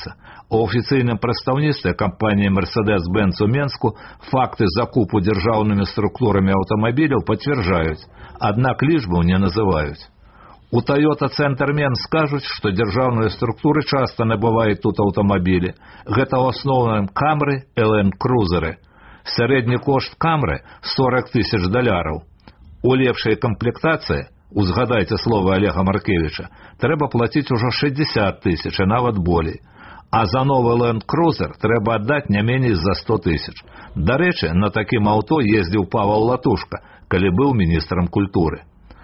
У афіцыйным прадстаўніцтве кампаніі Mercedes-Benz у Менску факты закупу дзяржаўнымі структурамі аўтамабіляў пацвярджаюць, аднак лічбаў не называюць. У Toyota Центр Менс скажуць, што дзяржаўныя структуры часта набываюць тут аўтамабілі. Гэта ў асноўным Camry, Land Cruiser. Сярэдні кошт Camry сорок тысяч даляраў. У лепшай камплектацыі, узгадайце словы Олега Маркевіча, трэба плаціць ужо шэсцьдзесят тысяч, і нават болей. А за новы Land Cruiser трэба аддаць не меней за сто тысяч. Дарэчы, на такім аўто ездзіў Павел Латушка, калі быў міністрам культуры.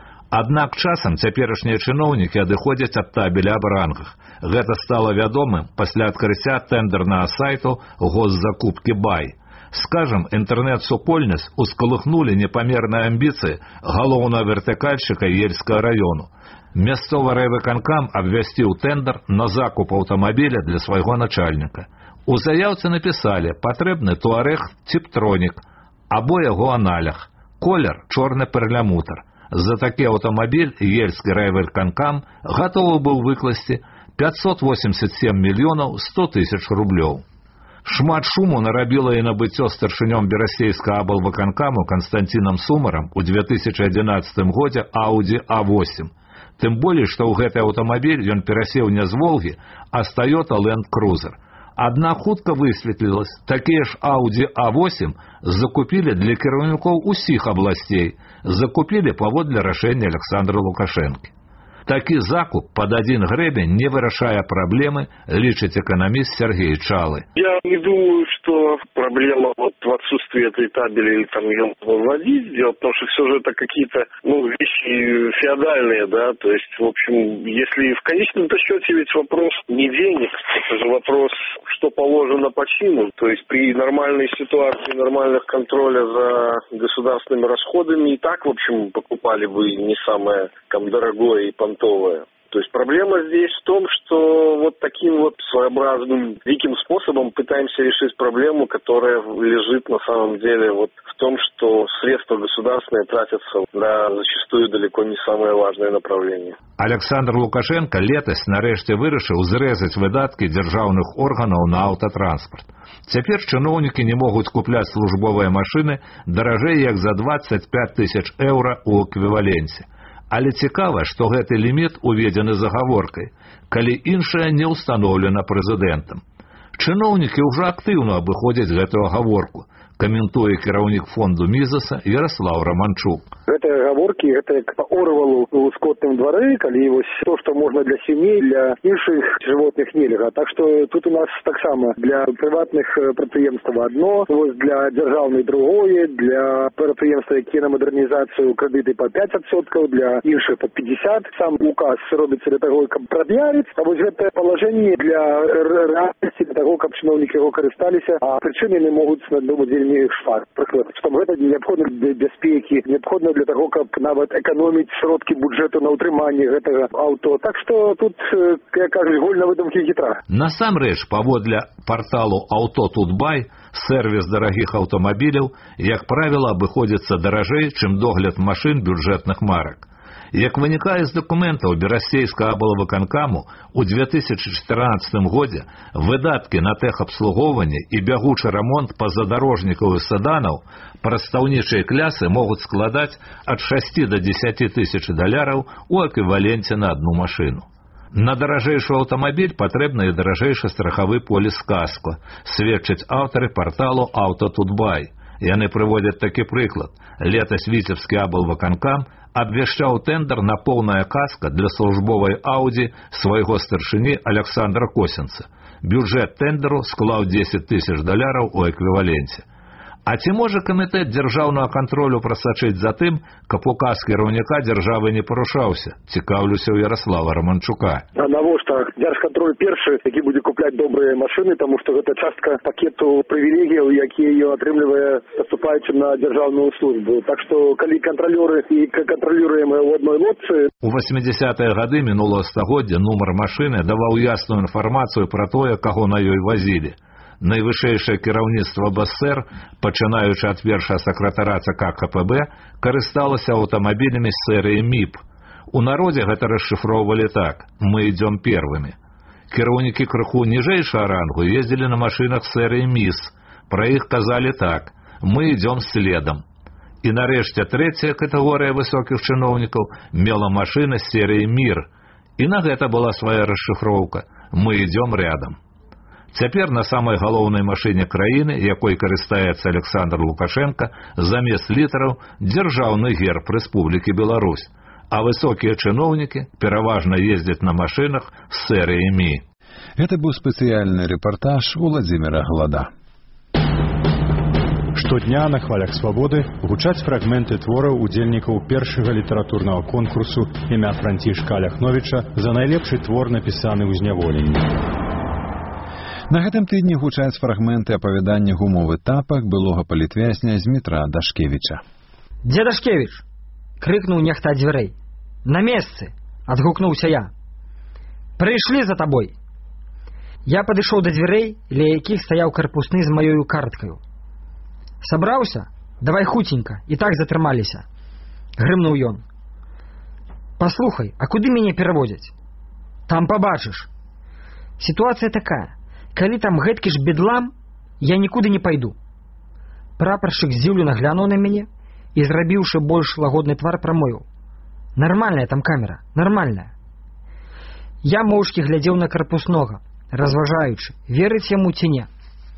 Аднак часам цяперашнія чыноўнікі адыходзяць ад табеля аб рангах. Гэта стала вядомым пасля адкрыцця тэндэрнага сайту госзакупкі Бай. Скажам, інтэрнэт-супольнасць ускалыхнулі непамерныя амбіцыі галоўнага вертыкальшчыка Ельскага раёну. Мясцовы райвыканкам абвясціў тэндэр на закуп аўтамабіля для свайго начальніка. У заяўцы напісалі, патрэбны Туарэг Типтронік або яго аналог. Колер чорны перлямутр. За такі аўтамабіль Ельскі райвыканкам гатовы быў выкласці пятьсот восемьдесят семь мільёнаў сто тысяч рублёў. Шмат шуму нарабіла і набыццё старшынём Берасейскага аблвыканкаму Константинам Сумарам у две тысячи одиннадцатым годзе Audi а восемь. Тым болей, што ў гэты аўтамабіль ён перасеў не з Волгі, а з Toyota Land Cruiser. Аднак хутка высветлілася, такія ж Audi а восемь закупілі для кіраўнікоў усіх абласцей, закупілі паводле рашэння Александра Лукашэнкі. Такі закуп под один гребень не вырашае праблемы, лічыць экономист Сергей Чалы. Я не думаю, что проблема вот в отсутствии этой табели или там ее вводить. Дело в том, что все же это какие-то ну, вещи феодальные, да, то есть, в общем, если в конечном-то счете ведь вопрос не денег, это же вопрос, что положено по чину. То есть при нормальной ситуации, нормальных контроля за государственными расходами и так, в общем, покупали бы не самое там дорогое и понтовое. То есть проблема здесь в том, что вот таким вот своеобразным диким способом пытаемся решить проблему, которая лежит на самом деле вот в том, что средства государственные тратятся на зачастую далеко не самое важное направление. Александр Лукашенко летась нарэшце вырашыў зрэзаць выдаткі дзяржаўных органаў на аўтатранспарт. Цяпер чыноўнікі не могуць купляць службовыя машыны даражэй як за двадцать пять тысяч еўра ў эквіваленце. Але цікава, што гэты ліміт уведзены загаворкай, калі іншае не ўстаноўлена прэзідэнтам. Чыноўнікі ўжо актыўна абыходзяць гэтую агаворку, каментуе кіраўнік фонду Мізаса Ярослав Романчук. Гэтыя гаворкі, гэта як па Орвалу ў скотным двары, калі вось то, што можна для сямей, для іншых жывотных нельга. Так што тут у нас таксама для прыватных прадпрыемстваў адно, вось для дзяржаўнай другое, для прадпрыемства, якія на мадэрнізацыю крэдыты па пять адсоткаў, для іншых па пятьдесят. Сам указ робіцца для таго, каб прад'явіць, а вось гэтае палажэнне для рэальнасці, для таго, каб чыноўнікі яго карысталіся, а прычыны не могуць надумаць вельмі шмат. Прыклад, што гэта неабходна для бяспекі, неабходна для того, каб нават эканоміць сродкі бюджэту на ўтрыманне гэтага аўто. Так што тут, як кажуць, гульна выдумкі хітра. Насамрэч, паводле парталу «Аўто тут бай», сервіс дарагіх аўтамабіляў, як правіла, абыходзіцца даражэй, чым догляд машын бюджэтных марак. Як вынікае з дакументаў Берасейскага аблвыканкаму, у две тысячи чатырнаццатым годзе выдаткі на тэхабслугоўванне і бягучы рамонт пазадарожнікаў і седанаў прадстаўнічыя клясы могуць складаць ад шасці да дзесяці тысяч даляраў у эквіваленце на одну машыну. На даражэйшы аўтамабіль патрэбны і даражэйшы страхавы поліс каско, сведчаць аўтары парталу «Аўто тут бай». Яны прыводзяць такі прыклад. Летась віцебскі аблвыканкам абвяшчаў тэндэр на поўнае каска для службовай Audi свайго старшыні Александра Косінца. Бюджэт тэндэру склаў дзесяць тысяч даляраў у эквіваленце. А ці можа камітэт дзяржаўнага кантролю прасачыць за тым, каб указ кіраўніка дзяржавы не парушаўся? Цікаўлюся ў Ярослава Романчука. А навошта дзяржкантроль першы, які будзе купляць добрыя машыны, таму што гэта частка пакету прывілегіяў, якія ён атрымлівае, паступаючы на дзяржаўную службу. Так што калі кантралёры і кантралюемыя ў адной лодцы... У восьмідзесятыя гады мінулага стагоддзя нумар машыны даваў ясную інфармацыю пра тое, каго на ёй вазілі. Найвышэйшае кіраўніцтва БСР, пачынаючы ад першага сакратара ЦК КПБ, карысталася аўтамабілямі серыі МІП. У народзе гэта расшыфроўвалі так: «Мы ідзём первымі». Кіраўнікі крыху ніжэйшага рангу ездзілі на машынах серыі МИС. Пра іх казалі так: мы ідём следам. І нарэшце трэцяя катэгорыя высокіх чыноўнікаў мела машына з серыі МИР. І на гэта была свая расшыфроўка: мы ідём рядам. Цяпер на самай галоўнай машыне краіны, якой карыстаецца Александр Лукашенко, замест літараў дзяржаўны герб Рэспублікі Беларусь, а высокія чыноўнікі пераважна ездзяць на машынах з серыі МИ. Это быў спецыяльны рэпартаж Уладзіміра Глада. Штодня на хвалях свабоды гучаць фрагменты твораў удзельнікаў першага літаратурнага конкурсу імя Францішка Аляхновіча за найлепшы твор, напісаны ў зняволенні. На гэтым тыдні гучаць фрагменты апавядання гумовы тапак былога палітвязня Змітра Дашкевіча. «Дзе Дашкевіч?» – крыкнуў нехта ад дзвярэй. «На месцы!» – адгукнуўся я. «Прыйшлі за табой!» Я падышоў да дзвярэй, ля якіх стаяў карпусны з маёю карткаю. «Сабраўся? Давай хуценька, і так затрымаліся!» – грымнуў ён. «Паслухай, а куды мяне пераводзяць?» «Там пабачыш. Сітуацыя такая. Калі там гэткі ж бедлам, я нікуды не пайду». Прапаршчык здзіўлена глянуў на мяне і, зрабіўшы больш лагодны твар, прамовіў: «Нармальная там камера, нармальная». Я моўчкі глядзеў на карпуснога, разважаючы, верыць яму ці не.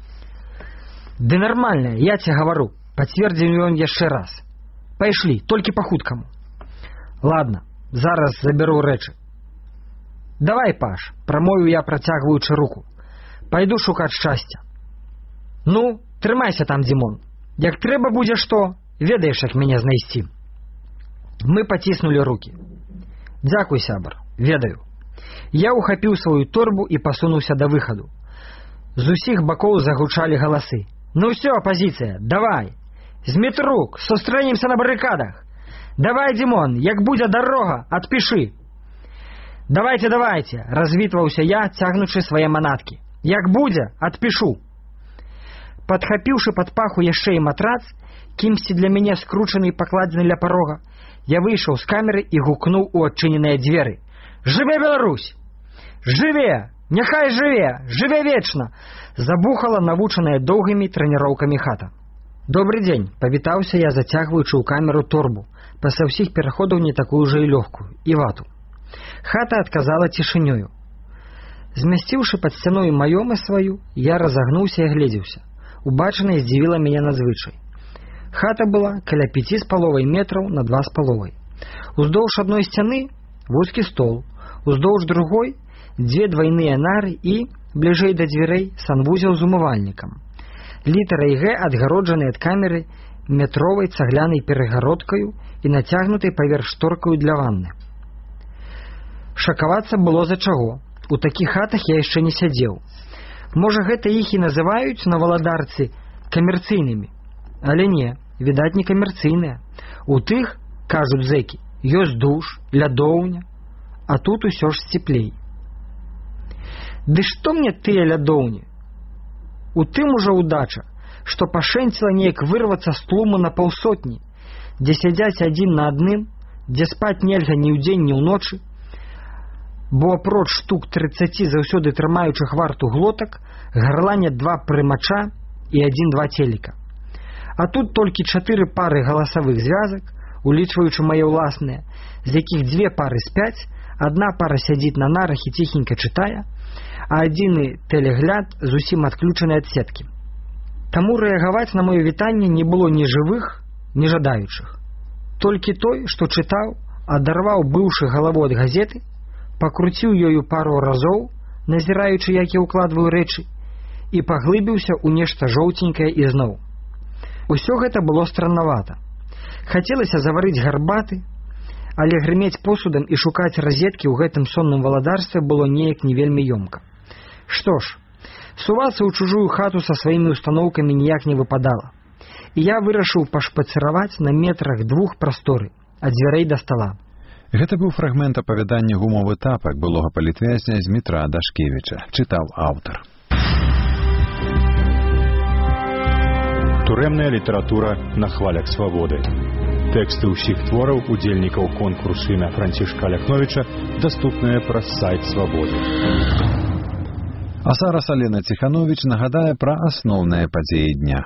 «Ды нармальная, я тебе гавару», — пацвердзіў ён яшчэ раз. «Пайшлі, толькі па-хуткаму». «Ладно, зараз забяру рэчы». «Давай, Паш», — прамовіў я, працягваючы руку. «Пайду шукаць шчасця». «Ну, трымайся там, Дзімон. Як трэба будзе што, ведаеш, як мяне знайсці». Мы паціснулі рукі. «Дзякуй, сябар, ведаю». Я ухапіў сваю торбу і пасунуўся да выхаду. З усіх бакоў загучалі галасы. «Ну ўсё, апазіцыя, давай! Змітрук, сустрэнемся на барыкадах! Давай, Дзімон, як будзе дарога, адпішы!» «Давайте, давайте!» — развітваўся я, цягнучы свае манаткі. «Як будзе, адпішу!» Падхапіўшы пад паху яшчэ і матрац, кімсьці для мяне скручаны і пакладзены ля парога, я выйшаў з камеры і гукнуў у адчыненыя дзверы: «Жыве Беларусь! Жыве! Няхай жыве! Жыве вечна!» Забухала навучаная доўгімі трэніроўкамі хата. «Добры дзень!» — павітаўся я, зацягваючы ў камеру торбу, пасля ўсіх пераходаў не такую ж і лёгкую, і вату. Хата адказала цішынёю. Змясціўшы пад сцяною маёмы сваю, я разагнуўся і гледзеўся. Убачанае здзівіла мяне надзвычай. Хата была каля пяці з паловай метраў на два з паловай. Уздоўж адной сцяны вузкі стол, уздоўж другой дзве двайныя нары і, бліжэй да дзвярэй, санвузел з умывальнікам. Літарай Г адгароджаны ад камеры метровай цаглянай перагародкаю і нацягнутай паверх шторкаю для ванны. Шакавацца было за чаго. У такіх хатах я яшчэ не сядзеў. Можа, гэта іх і называюць на валадарцы камерцыйнымі. Але не, відаць, не камерцыйныя. У тых, кажуць зэкі, ёсць душ, лядоўня, а тут усё ж сціплей. Ды што мне тыя лядоўні? У тым ужо ўдача, што пашэнціла неяк вырвацца з тлуму на паўсотні, дзе сядзяць адзін на адным, дзе спаць нельга ні ўдзень, ні ўночы, бо апроч штук трыццаці заўсёды трымаючых варту глотак, гарланяць два прымача і адзін-два целіка. А тут толькі чатыры пары галасавых звязак, улічваючы мае ўласныя, з якіх дзве пары спяць, адна пара сядзіць на нарах і ціхенька чытае, а адзіны тэлегляд зусім адключаны ад сеткі. Таму рэагаваць на маё вітанне не было ні жывых, ні жадаючых. Толькі той, што чытаў, адарваў быўшы галаву ад газеты, пакруціў ёю пару разоў, назіраючы, як я ўкладваю рэчы, і паглыбіўся ў нешта жоўценькае ізноў. Усё гэта было страннавата. Хацелася заварыць гарбаты, але грымець посудам і шукаць разеткі ў гэтым сонным валадарстве было неяк не вельмі ёмка. Што ж, сувацца ў чужую хату са сваімі установкамі ніяк не выпадала. І я вырашыў пашпацыраваць на метрах двух прасторы, ад дзвярэй да стала. Гэта быў фрагмент апавядання гумовы тапак былога палітвязня Змітра Дашкевіча, чытаў аўтар. Турэмная літаратура на хвалях свабоды. Тэксты ўсіх твораў удзельнікаў конкурсу імя Францішка Аляхновіча даступныя праз сайт Свабоды. А зараз Алена Ціхановіч нагадае пра асноўныя падзеі дня.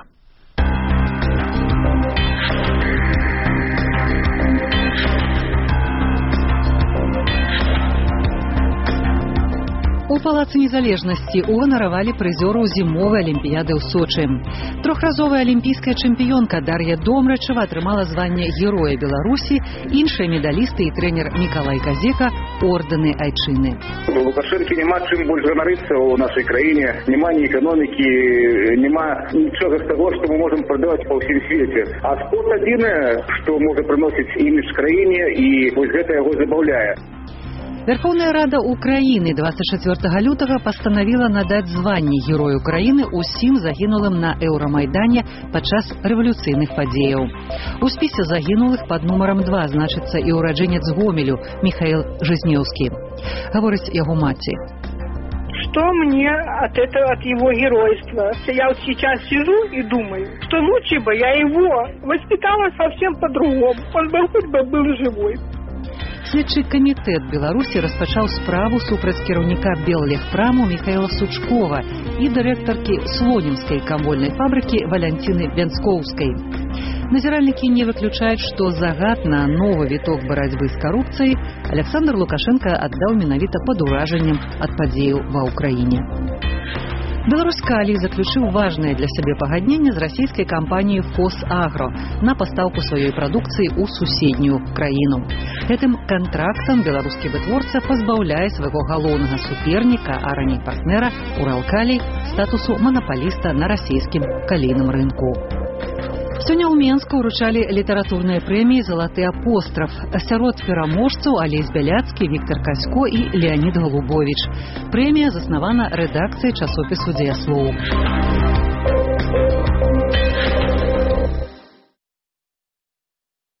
У Палацы незалежнасці уганаравалі прызёраў зімовай алімпіяды ў Сочы. Трохразовая алімпійская чэмпіёнка Дар'я Домрачева атрымала званне Героя Беларусі, іншыя медалісты і трэнер Мікалай Казека ордэны айчыны. У Лукашэнкі няма чым больш ганарыцца ў нашай краіне, няма ні эканомікі, няма нічога з таго, што мы можам прадаваць па ўсім свеце. А спорт адзінае, што можа прыносіць імідж краіне, і вось гэта яго забаўляе. Верховная Рада Украины двадцать четвёртого лютага постановила надать званне Герою Украины усім загінулым на Еўрамайдане падчас рэвалюцыйных падзеяў. У спісе загінулых под нумаром два значыцца і ураджэнец Гомелю Михаил Жизнеўскі. Гаворыць яго маці. Что мне от этого, от его геройства? Я вот сейчас сижу и думаю, что лучше бы я его воспитала совсем по-другому. Он бы хоть бы был живой. Следчы камітэт Беларусі распачаў справу супраць кіраўніка Беллегпраму Михаила Сучкова і дырэктаркі Слонімскай камвольнай фабрыкі Валянціны Вянскоўскай. Назіральнікі не выключаюць, што загад на новы віток барацьбы з карупцыяй Александр Лукашенко аддаў менавіта пад уражаннем ад падзеяў ва ўкраіне. Беларусь-Калій заключыў важнае для сябе пагадненне з расійскай кампаніяй «Фосагро» на пастаўку сваёй прадукцыі ў суседнюю краіну. Гэтым кантрактам беларускі вытворца пазбаўляе свайго галоўнага суперніка, а раней партнера «Уралкалій» статусу манапаліста на расійскім калійным рынку. Сёння ў Менску ўручалі літаратурныя прэміі «Залаты апостраф». Сярод пераможцаў Алесь Бяляцкі, Віктор Касько і Леонід Голубович. Прэмія заснавана рэдакцыяй часопісу «Дзеяслоў».